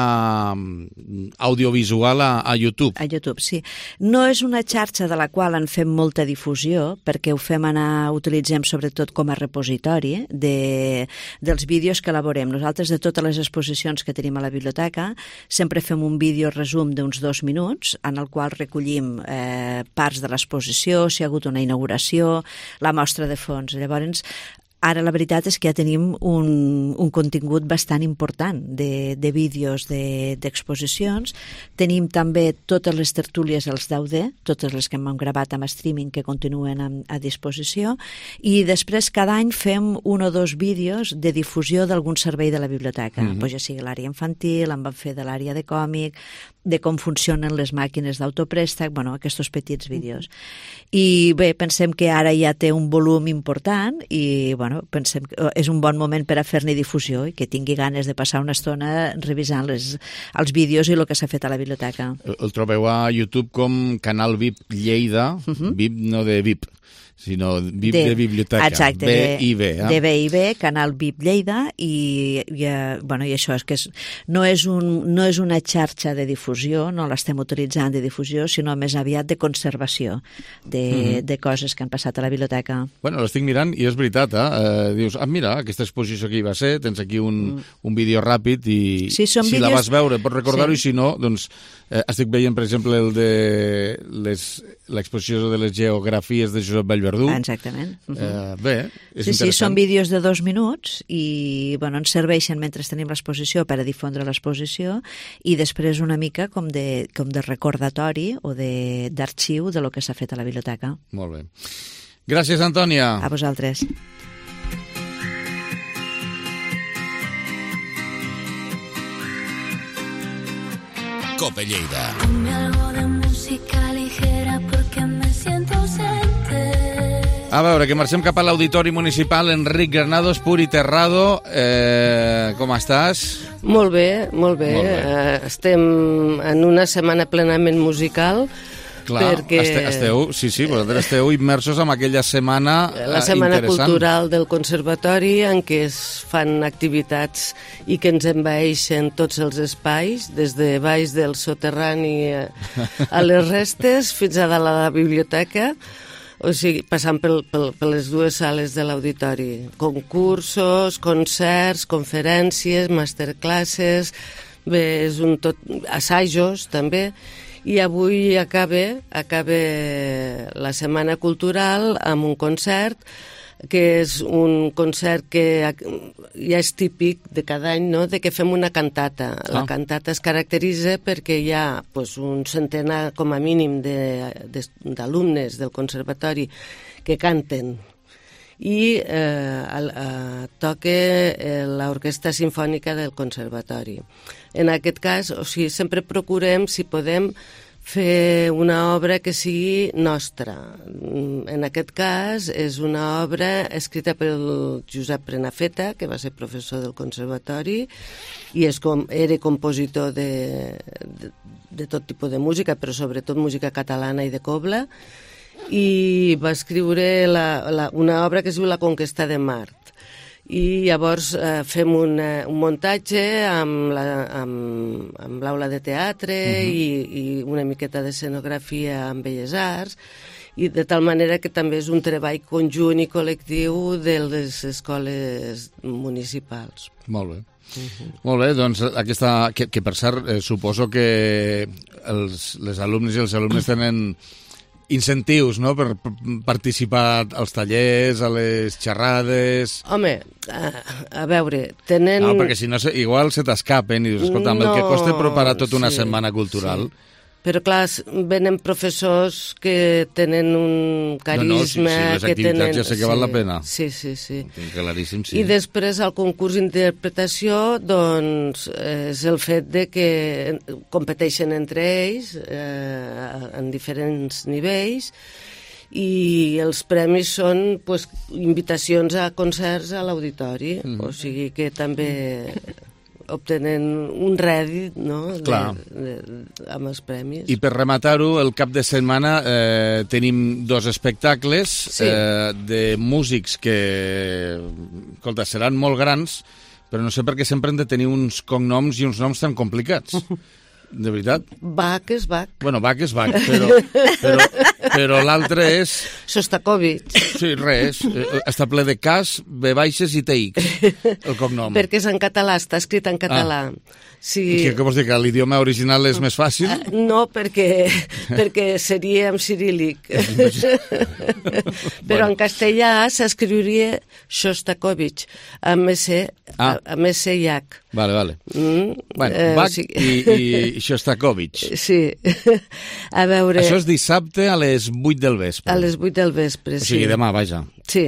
audiovisual a YouTube. A YouTube, sí. No és una xarxa de la qual en fem molta difusió, perquè ho fem utilitzem sobretot com a repositori dels vídeos que elaborem. Nosaltres, de totes les exposicions que tenim a la biblioteca, sempre fem un vídeo resum d'uns 2 minuts en el qual recollim parts de l'exposició, si ha hagut una inauguració, la mostra de fons. Llavors, ara la veritat és que ja tenim un contingut bastant important de vídeos d'exposicions. Tenim també totes les tertúlies als 10D, totes les que hem gravat amb streaming que continuen a disposició, i després cada any fem 1 o 2 vídeos de difusió d'algun servei de la biblioteca, ja sigui l'àrea infantil, en van fer de l'àrea de còmic, de com funcionen les màquines d'autoprèstec, aquests petits vídeos. I bé, pensem que ara ja té un volum important i pensem que és un bon moment per a fer-ne difusió i que tingui ganes de passar una estona revisant els vídeos i el que s'ha fet a la biblioteca. El trobeu a YouTube com Canal VIP Lleida, VIP no de VIP, sinó VIP de biblioteca. Exacte, BIB. De BIB, Canal VIP Lleida, i això és que no és una xarxa de difusió, no l'estem utilitzant de difusió, sinó més aviat de conservació de coses que han passat a la biblioteca. Bueno, l'estic mirant i és veritat, dius, mira, aquesta exposició que hi va ser, tens aquí un vídeo ràpid i si la vas veure pots recordar-ho i si no, doncs estic veient, per exemple, el de l'exposició de les geografies de Josep Bellverdú. Exactament. Bé, és interessant. Sí, són vídeos de 2 minuts i ens serveixen mentre tenim l'exposició per a difondre l'exposició i després una mica com de recordatori o d'arxiu de lo que s'ha fet a la biblioteca. Molt bé. Gràcies, Antònia. A vosaltres. Cope Lleida. Ponme algo de música ligera porque me siento ausente. A veure, que marxem cap a l'Auditori Municipal. Enric Granados, Puri Terrado, com estàs? Molt bé, molt bé. Estem en una setmana plenament musical. Clar, vosaltres esteu immersos en aquella setmana la setmana interessant. Cultural del Conservatori, en què es fan activitats i que ens envaeixen tots els espais, des de baix del soterrani a les restes fins a dalt a la biblioteca, o sigui, passant per les dues sales de l'auditori. Concursos, concerts, conferències, masterclasses, bé, és un tot, assajos també. I avui acaba la Setmana Cultural amb un concert, que és un concert que ja és típic de cada any, no?, de que fem una cantata. La cantata es caracteritza perquè hi ha un centenar, com a mínim, d'alumnes del conservatori que canten. I toca l'Orquestra Simfònica del Conservatori. En aquest cas, sempre procurem, si podem, fer una obra que sigui nostra. En aquest cas, és una obra escrita pel Josep Prenafeta, que va ser professor del Conservatori, i era compositor de tot tipus de música, però sobretot música catalana i de cobla, i va escriure una obra que es diu La conquesta de Mart. I llavors fem un muntatge amb l'aula de teatre i una miqueta d'escenografia amb Belles Arts, i de tal manera que també és un treball conjunt i col·lectiu de les escoles municipals. Molt bé. Molt bé, doncs aquesta, que per cert suposo que les alumnes i els alumnes tenen incentius, no?, per participar als tallers, a les xerrades... Home, a veure, tenen... No, perquè si no, igual se t'escapen i dius, escolta, amb el que costa preparar tota una setmana cultural... Sí. Però, clar, venen professors que tenen un carisma... les activitats ja sé que val la pena. Sí. Tinc claríssim, sí. I després, el concurs d'interpretació, doncs, és el fet de que competeixen entre ells en diferents nivells, i els premis són invitacions a concerts a l'auditori, o sigui que també obtenen un rèdit, no?, amb els premis. I per rematar-ho, el cap de setmana tenim 2 espectacles de músics que, escolta, seran molt grans, però no sé per què sempre han de tenir uns cognoms i uns noms tan complicats. De veritat? Bach és Bach. Bueno, Bach és Bach, però l'altre és... Shostakovich. Sí, res. Està ple de Cas, B baixes i TX, el cognom. Perquè és en català, està escrit en català. Sí. Què vols dir, que l'idioma original és més fàcil? No, perquè seria en ciríl·lic. Però en castellà s'escriuria Shostakovich, amb S-H. Vale. Bueno, Bach i Shostakovich. Sí. A veure... Això és dissabte a les 8 del vespre. A les 8 del vespre, sí. O sigui, demà, vaja. Sí.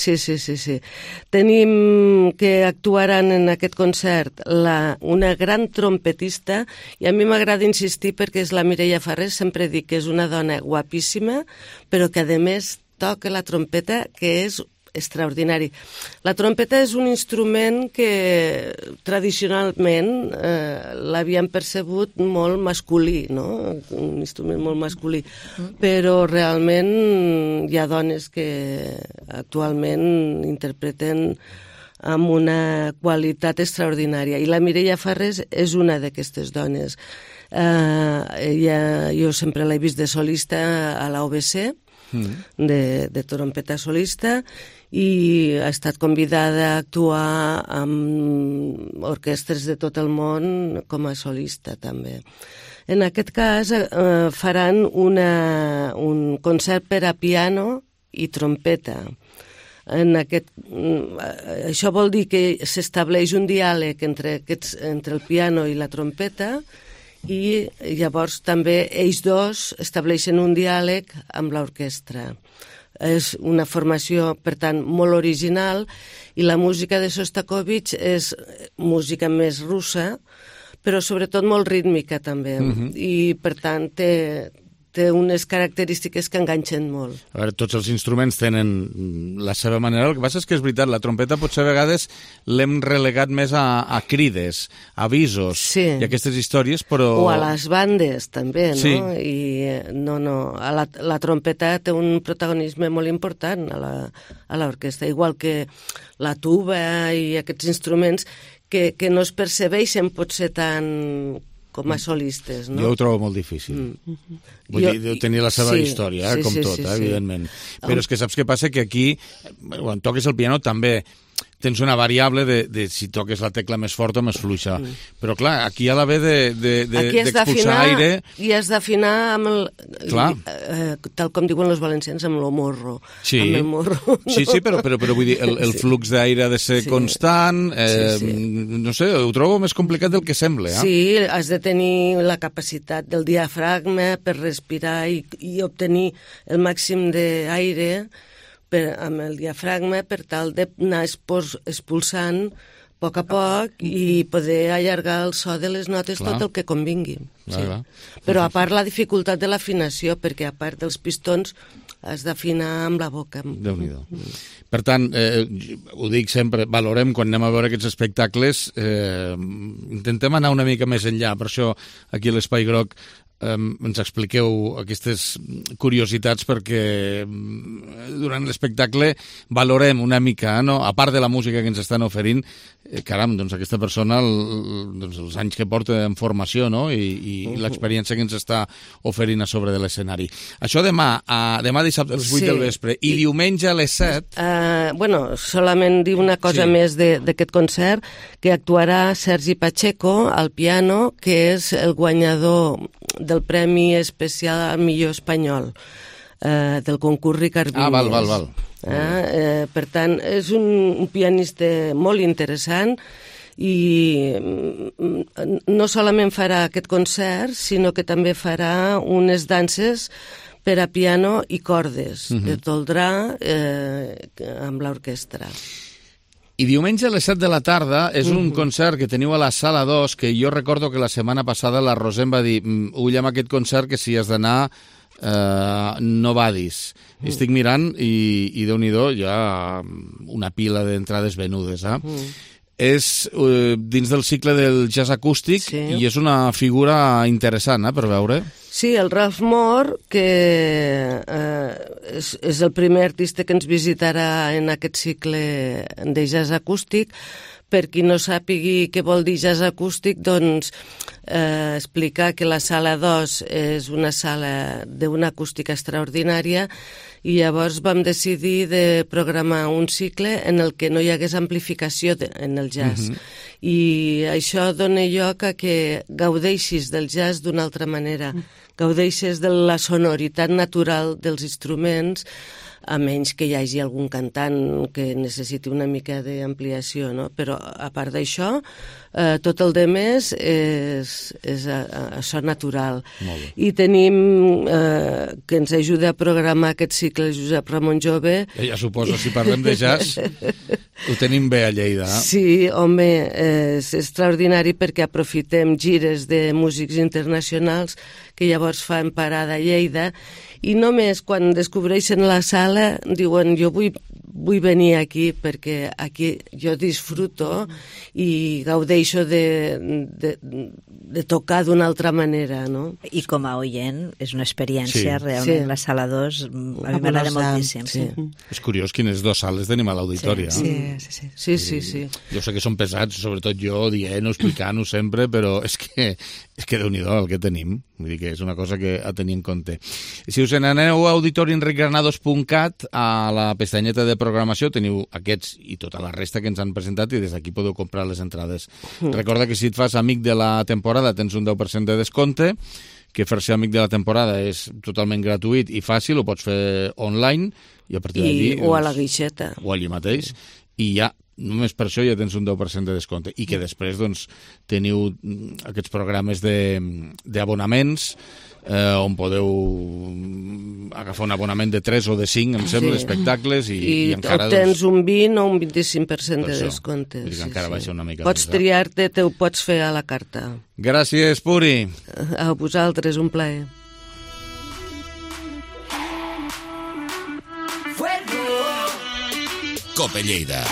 Tenim que actuaran en aquest concert una gran trompetista, i a mi m'agrada insistir perquè és la Mireia Farrés, sempre dic que és una dona guapíssima, però que a més toca la trompeta, que és extraordinari. La trompeta és un instrument que tradicionalment l'havíem percebut molt masculí, no? Un instrument molt masculí, però realment hi ha dones que actualment interpreten amb una qualitat extraordinària, i la Mireia Farrés és una d'aquestes dones. Jo sempre l'he vist de solista a la OBC, de trompeta solista, i ha estat convidada a actuar amb orquestres de tot el món com a solista també. En aquest cas faran un concert per a piano i trompeta. Això vol dir que s'estableix un diàleg entre el piano i la trompeta, i llavors també ells dos estableixen un diàleg amb l'orquestra. És una formació, per tant, molt original, i la música de Sostakovich és música més russa, però sobretot molt rítmica també, i per tant té unes característiques que enganxen molt. A veure, tots els instruments tenen la seva manera. El que passa és que és veritat, la trompeta potser a vegades l'hem relegat més a crides, a avisos i aquestes històries, però... O a les bandes, també, no? Sí. La trompeta té un protagonisme molt important a l'orquestra, igual que la tuba i aquests instruments que no es percebeixen potser tant com a solistes, no? Jo ho trobo molt difícil. Vull dir, deu tenir la seva història, com tot, evidentment. Però és que saps què passa? Que aquí, quan toques el piano, també tens una variable de si toques la tecla més forta o més fluixa. Però, clar, aquí hi ha l'haver d'expulsar aire... I has d'afinar amb el... tal com diuen els valencians, amb el morro. Sí, amb el morro, no? Sí, però vull dir, el flux d'aire ha de ser constant, no sé, ho trobo més complicat del que sembla. Sí, has de tenir la capacitat del diafragma per respirar i obtenir el màxim d'aire amb el diafragma per tal d'anar expulsant a poc i poder allargar el so de les notes tot el que convingui. Però a part la dificultat de l'afinació, perquè a part dels pistons has d'afinar amb la boca. Déu-n'hi-do. Per tant, ho dic sempre, valorem quan anem a veure aquests espectacles, intentem anar una mica més enllà, per això aquí a l'Espai Groc ens expliqueu aquestes curiositats, perquè durant l'espectacle valorem una mica, no? A part de la música que ens estan oferint, caram, doncs aquesta persona els anys que porta en formació, no? I l'experiència que ens està oferint a sobre de l'escenari. Això demà dissabte a les 8 del vespre, i diumenge a les 7... Solament dir una cosa més d'aquest concert, que actuarà Sergi Pacheco al piano, que és el guanyador del Premi Especial al Millor Espanyol del concurs Ricard Vinyes. Val. Per tant, és un pianista molt interessant, i no solament farà aquest concert, sinó que també farà unes danses per a piano i cordes, de toldrà amb l'orquestra. I diumenge a les 7 de la tarda és un concert que teniu a la Sala 2, que jo recordo que la setmana passada la Roser em va dir ull amb aquest concert, que si has d'anar no vadis. Estic mirant i Déu-n'hi-do, hi ha una pila d'entrades venudes. És dins del cicle del jazz acústic i és una figura interessant per veure. Sí, el Ralph Moore, que és el primer artista que ens visitarà en aquest cicle de jazz acústic. Per qui no sàpigui què vol dir jazz acústic, doncs explicar que la Sala 2 és una sala d'una acústica extraordinària, i llavors vam decidir de programar un cicle en el que no hi hagués amplificació en el jazz. I això dona lloc a que gaudeixis del jazz d'una altra manera, gaudeixes de la sonoritat natural dels instruments, a menys que hi hagi algun cantant que necessiti una mica d'ampliació, no? Però a part d'això, tot el demés és a so natural. I tenim que ens ajuda a programar aquest cicle Josep Ramon Jove. Ja suposo, si parlem de jazz, ho tenim bé a Lleida. Sí, home, és extraordinari, perquè aprofitem gires de músics internacionals que llavors fan parada a Lleida, i només quan descobreixen la sala diuen jo vull vull venir aquí perquè aquí jo disfruto i gaudeixo de tocar d'una altra manera, no? I com a oient és una experiència realment, la sala 2 a mi m'agrada moltíssim. És curiós quines dues sales tenim a l'auditori. Sí. Jo sé que són pesats, sobretot jo dient-ho, explicant-ho sempre, però és que Déu-n'hi-do el que tenim. Vull dir que és una cosa que a tenir en compte. Si us n'aneu a auditorienricgranados.cat, a la pestanyeta de programació teniu aquests i tota la resta que ens han presentat i des d'aquí podeu comprar les entrades. Recorda que si et fas amic de la temporada tens un 10% de descompte, que fer-se amic de la temporada és totalment gratuït i fàcil, ho pots fer online i a partir d'allí... O a la guixeta. O allí mateix. I ja, només per això ja tens un 10% de descompte. I que després doncs, teniu aquests programes d'abonaments on podeu agafar un abonament de 3 o de 5, em sembla, espectacles i encara... I tens un 20 o un 25% de descompte. Encara baixa una mica. Pots triar-te, ho pots fer a la carta. Gràcies, Puri. A vosaltres, un plaer. Cope Lleida.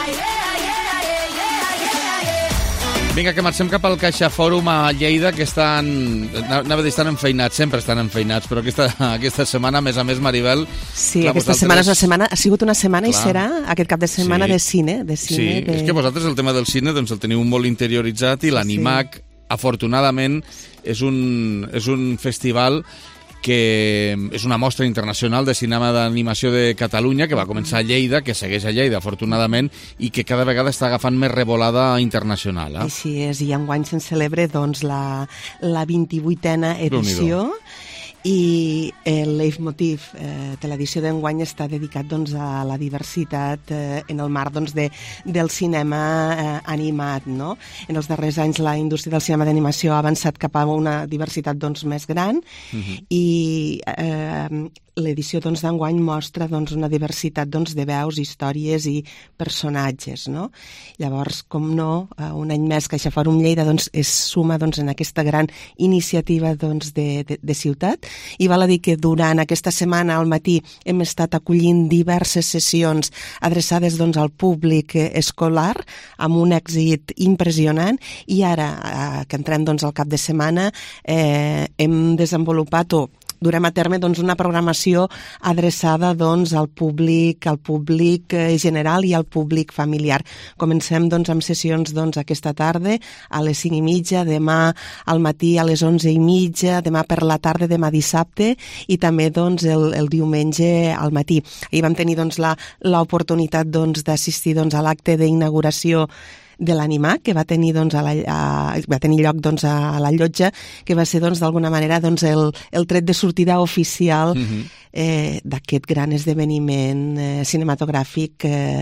Vinga, que marxem cap al Caixa Fòrum a Lleida, que estan enfeinats, sempre estan enfeinats, però aquesta setmana, a més, Maribel... Sí, aquesta setmana ha sigut una setmana i serà aquest cap de setmana de cine. Sí, és que vosaltres el tema del cine doncs, el teniu molt interioritzat i l'Animac, afortunadament, és un festival que és una mostra internacional de cinema d'animació de Catalunya, que va començar a Lleida, que segueix a Lleida, afortunadament, i que cada vegada està agafant més revolada internacional. Així és, i enguany se'n celebra doncs, la 28a edició, i el leitmotiv de l'edició d'enguany està dedicat doncs, a la diversitat en el marc doncs, del cinema animat. No? En els darrers anys la indústria del cinema d'animació ha avançat cap a una diversitat doncs, més gran i l'edició doncs, d'enguany mostra doncs, una diversitat doncs, de veus, històries i personatges. No? Llavors, com no, un any més Caixa Fòrum Lleida doncs, es suma doncs, en aquesta gran iniciativa doncs, de ciutat. I val a dir que durant aquesta setmana al matí hem estat acollint diverses sessions adreçades doncs, al públic escolar amb un èxit impressionant i ara que entrem doncs, al cap de setmana hem desenvolupat durem a terme doncs, una programació adreçada doncs, al públic general i al públic familiar. Comencem doncs, amb sessions doncs, aquesta tarda a les 5:30, demà al matí a les 11:30, demà per la tarda, demà dissabte i també doncs, el diumenge al matí. Ahir vam tenir doncs, l'oportunitat doncs, d'assistir doncs, a l'acte d'inauguració de l'Animac, que va tenir, doncs, va tenir lloc doncs, a la Llotja, que va ser doncs, d'alguna manera doncs, el tret de sortida oficial d'aquest gran esdeveniment cinematogràfic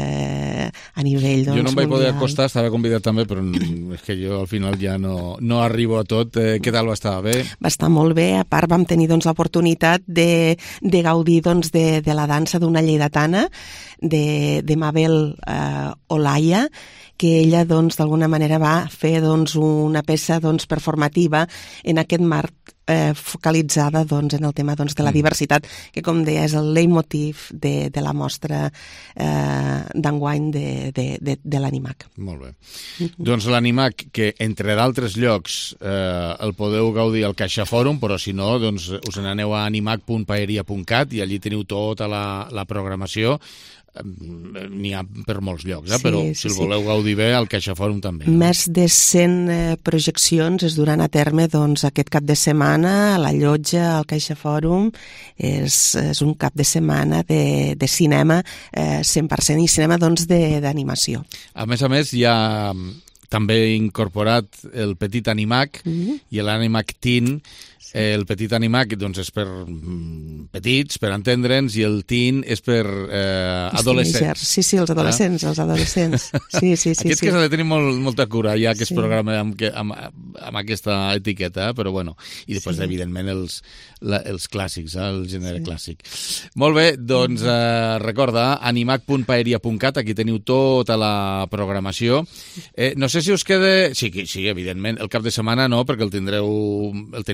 a nivell doncs, jo no em vaig poder mundial. acostar, estava convidat també, però és que jo al final ja no arribo a tot. Què tal va estar? Bé? Va estar molt bé, a part vam tenir doncs, l'oportunitat de gaudir doncs, de la dansa d'una lleidatana, de Mabel Olaya, que ella doncs, d'alguna manera va fer doncs, una peça doncs, performativa en aquest marc focalitzada doncs, en el tema doncs, de la diversitat, que com deia és el leitmotiv de la mostra d'enguany de l'Animac. Molt bé. Doncs l'Animac, que entre d'altres llocs el podeu gaudir al Caixa Fòrum, però si no, doncs, us n'aneu a animac.paeria.cat i allí teniu tota la programació. N'hi ha per molts llocs, però si el voleu gaudir bé, al Caixa Fòrum també. Més de 100 projeccions es duran a terme doncs, aquest cap de setmana a la Llotja, al Caixa Fòrum. És un cap de setmana de cinema 100% i cinema doncs, d'animació. A més, hi ha també incorporat el Petit Animac i l'Animac Teen. El Petit Animac doncs, és per petits, per entendre'ns, i el teen és per adolescents. Sí, els adolescents, Sí. Aquests que s'ha de tenir molta cura, ja que es programa amb aquesta etiqueta, però bueno. I després, evidentment, els clàssics, el gènere clàssic. Molt bé, doncs recorda, animac.paeria.cat, aquí teniu tota la programació. No sé si us queda... Sí, evidentment, el cap de setmana no, perquè el teniu ben ple,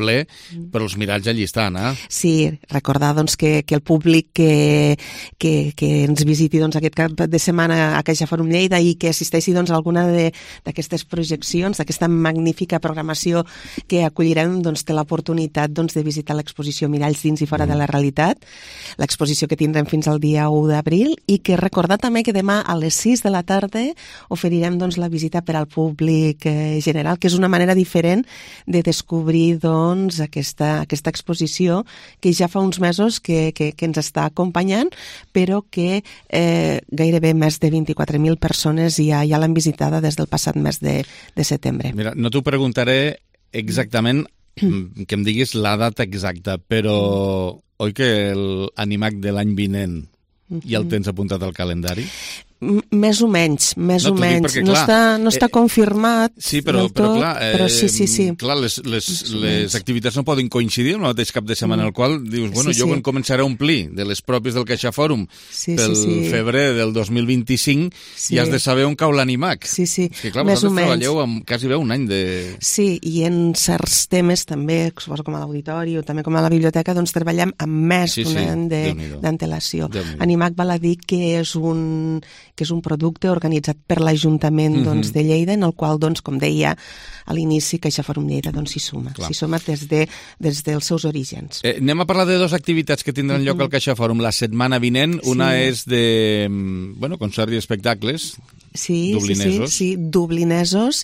ple, però els miralls allí estan, eh? Sí, recordar doncs, que el públic que ens visiti doncs, aquest cap de setmana a CaixaForum Lleida i que assisteixi doncs, a alguna d'aquestes projeccions, d'aquesta magnífica programació que acollirem, doncs, té l'oportunitat doncs, de visitar l'exposició Miralls dins i fora de la realitat, l'exposició que tindrem fins al dia 1 d'abril, i que recordar també que demà a les 6 de la tarda oferirem doncs, la visita per al públic general, que és una manera diferent de descobrir doncs, aquesta exposició que ja fa uns mesos que ens està acompanyant, però que gairebé més de 24.000 persones ja l'han visitada des del passat mes de setembre. Mira, no t'ho preguntaré exactament que em diguis la data exacta, però oi que l'Animac de l'any vinent ja el tens apuntat al calendari? Més o menys. Perquè, clar, no està confirmat sí, però clar, però sí. Clar, les activitats no poden coincidir en el mateix cap de setmana, en el qual dius, bueno, jo quan començaré a omplir de les pròpies del CaixaForum pel febrer del 2025 ja has de saber on cau l'Animac. Sí. Que clar, vosaltres treballeu amb quasi un any de... Sí, i en certs temes també, suposo com a l'auditori o també com a la biblioteca, doncs treballem amb més d'un any d'antelació. Animac val a dir que és un producte organitzat per l'Ajuntament doncs, de Lleida, en el qual, doncs, com deia a l'inici, CaixaForum Lleida s'hi suma. S'hi suma des dels seus orígens. Anem a parlar de dues activitats que tindran lloc al CaixaForum la setmana vinent. Una és de concert i espectacles dublinesos. Sí, dublinesos.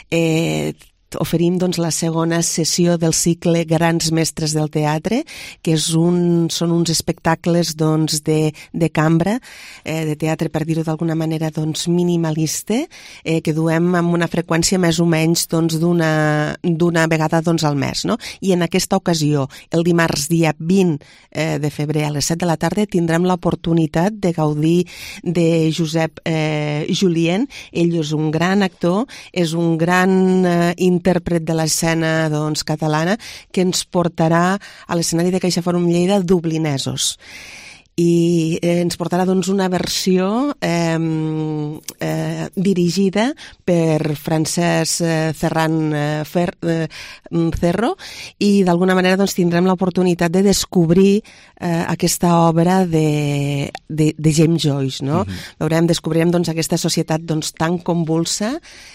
Oferim doncs, la segona sessió del cicle Grans Mestres del Teatre, que són uns espectacles doncs, de cambra, de teatre, per dir-ho d'alguna manera, doncs, minimalista, que duem amb una freqüència més o menys doncs, d'una vegada doncs, al mes. No? I en aquesta ocasió, el dimarts dia 20 de febrer a les 7 de la tarda, tindrem l'oportunitat de gaudir de Josep Julien. Ell és un gran actor, és un gran intèrpret de l'escena doncs, catalana, que ens portarà a l'escenari de CaixaForum Lleida dublinesos. I ens portarà doncs, una versió dirigida per Francesc Ferran Cerro, i d'alguna manera doncs, tindrem l'oportunitat de descobrir aquesta obra de James Joyce. No? Descobrirem doncs, aquesta societat doncs, tan convulsa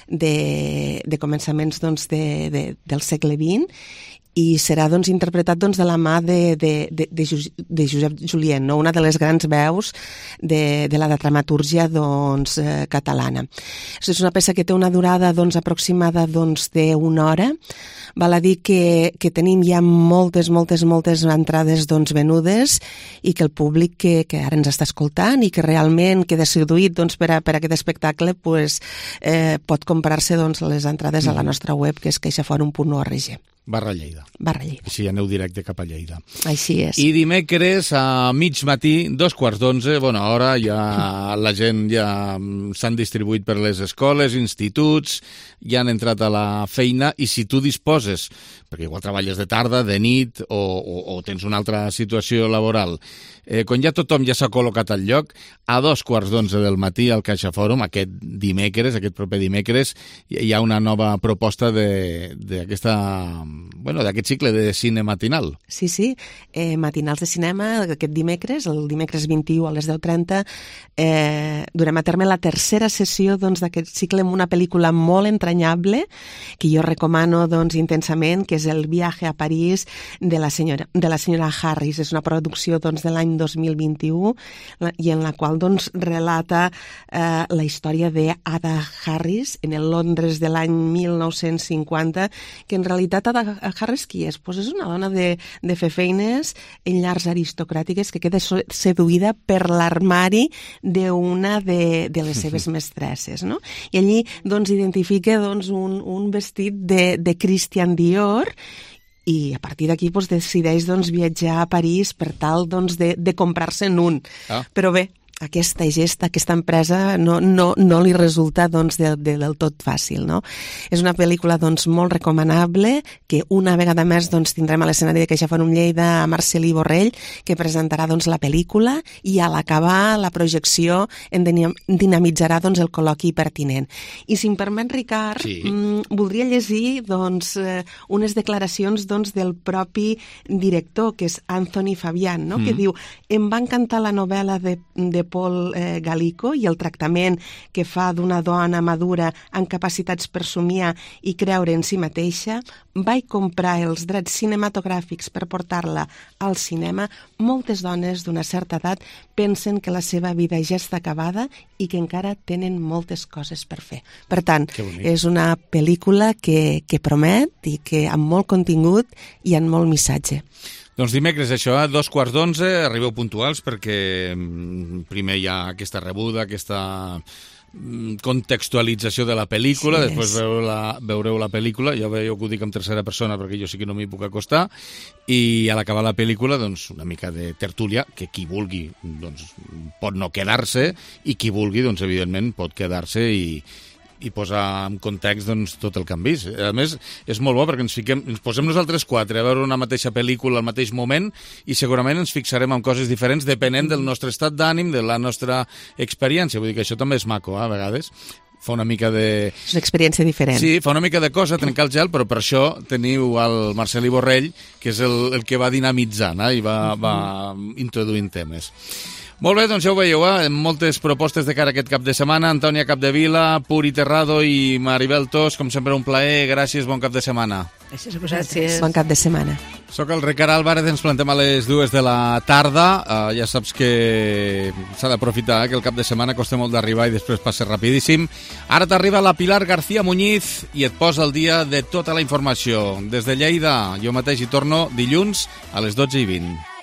de començaments doncs, del segle XX, i serà doncs, interpretat doncs, de la mà de Josep Julien, no? Una de les grans veus de la dramatúrgia doncs, catalana. És una peça que té una durada doncs, aproximada doncs, d'una hora. Val a dir que tenim ja moltes entrades doncs, venudes, i que el públic que ara ens està escoltant i que realment queda seduït doncs, per aquest espectacle pues, pot comprar-se doncs, les entrades a la nostra web, que és caixaforum.org. /Lleida. Així aneu directe cap a Lleida. Així és. I dimecres a mig matí, 11:15, bona hora, ja la gent ja s'han distribuït per les escoles, instituts, ja han entrat a la feina, i si tu disposes, perquè igual treballes de tarda, de nit, o tens una altra situació laboral, quan ja tothom ja s'ha col·locat al lloc, a 11:15 del matí al CaixaForum, aquest proper dimecres, hi ha una nova proposta d'aquest cicle de cine matinal. Sí, matinals de cinema, aquest dimecres, el dimecres 21 a les 10:30, durem a terme la tercera sessió doncs, d'aquest cicle amb una pel·lícula molt entranyable, que jo recomano doncs, intensament, que és El viaje a París de la senyora Harris. És una producció doncs, de l'any 2021, i en la qual doncs, relata la història d'Ada Harris en el Londres de l'any 1950, que en realitat Ada Harris qui és? Pues és una dona de fer feines en llars aristocràtiques que queda seduïda per l'armari d'una de les seves mestresses. No? I allí doncs, identifica doncs, un vestit de Christian Dior, i a partir d'aquí decideix viatjar a París per tal de comprar-se'n un. Però bé, aquesta gesta, aquesta empresa no li resulta doncs, del tot fàcil. No? És una pel·lícula doncs, molt recomanable, que una vegada més doncs, tindrem a l'escenari de CaixaForum Lleida a Marcelí Borrell, que presentarà doncs, la pel·lícula i a l'acabar la projecció dinamitzarà doncs, el col·loqui pertinent. I si em permet, Ricard, voldria llegir doncs, unes declaracions doncs, del propi director, que és Anthony Fabian, no? Que diu: em va encantar la novel·la de Paul Gallico i el tractament que fa d'una dona madura amb capacitats per somiar i creure en si mateixa. Vaig comprar els drets cinematogràfics per portar-la al cinema. Moltes dones d'una certa edat pensen que la seva vida ja està acabada i que encara tenen moltes coses per fer. Per tant, és una pel·lícula que promet i que amb molt contingut i amb molt missatge. Doncs dimecres, això, a 11:15, arribeu puntuals perquè primer hi ha aquesta rebuda, aquesta contextualització de la pel·lícula, després veureu la pel·lícula, ja veieu que ho dic en tercera persona perquè jo sí que no m'hi puc acostar, i a l'acabar la pel·lícula doncs una mica de tertúlia, que qui vulgui doncs, pot no quedar-se i qui vulgui doncs evidentment pot quedar-se i posar en context doncs, tot el que han vist. A més, és molt bo perquè ens posem nosaltres quatre a veure una mateixa pel·lícula al mateix moment i segurament ens fixarem en coses diferents depenent del nostre estat d'ànim, de la nostra experiència. Vull dir que això també és maco, a vegades. Fa una mica de... És una experiència diferent. Sí, fa una mica de cosa trencar el gel, però per això teniu el Marcelí Borrell, que és el que va dinamitzant i va introduint temes. Molt bé, doncs ja ho veieu, moltes propostes de cara a aquest cap de setmana. Antònia Capdevila, Puri Terrado i Maribel Tos, com sempre un plaer, gràcies, bon cap de setmana. Gràcies a vosaltres. Bon cap de setmana. Soc el Ricard Álvarez, ens plantem a les 2 de la tarda. Ja saps que s'ha d'aprofitar, que el cap de setmana costa molt d'arribar i després passa rapidíssim. Ara t'arriba la Pilar García Muñiz i et posa al dia de tota la informació. Des de Lleida, jo mateix hi torno dilluns a les 12:20.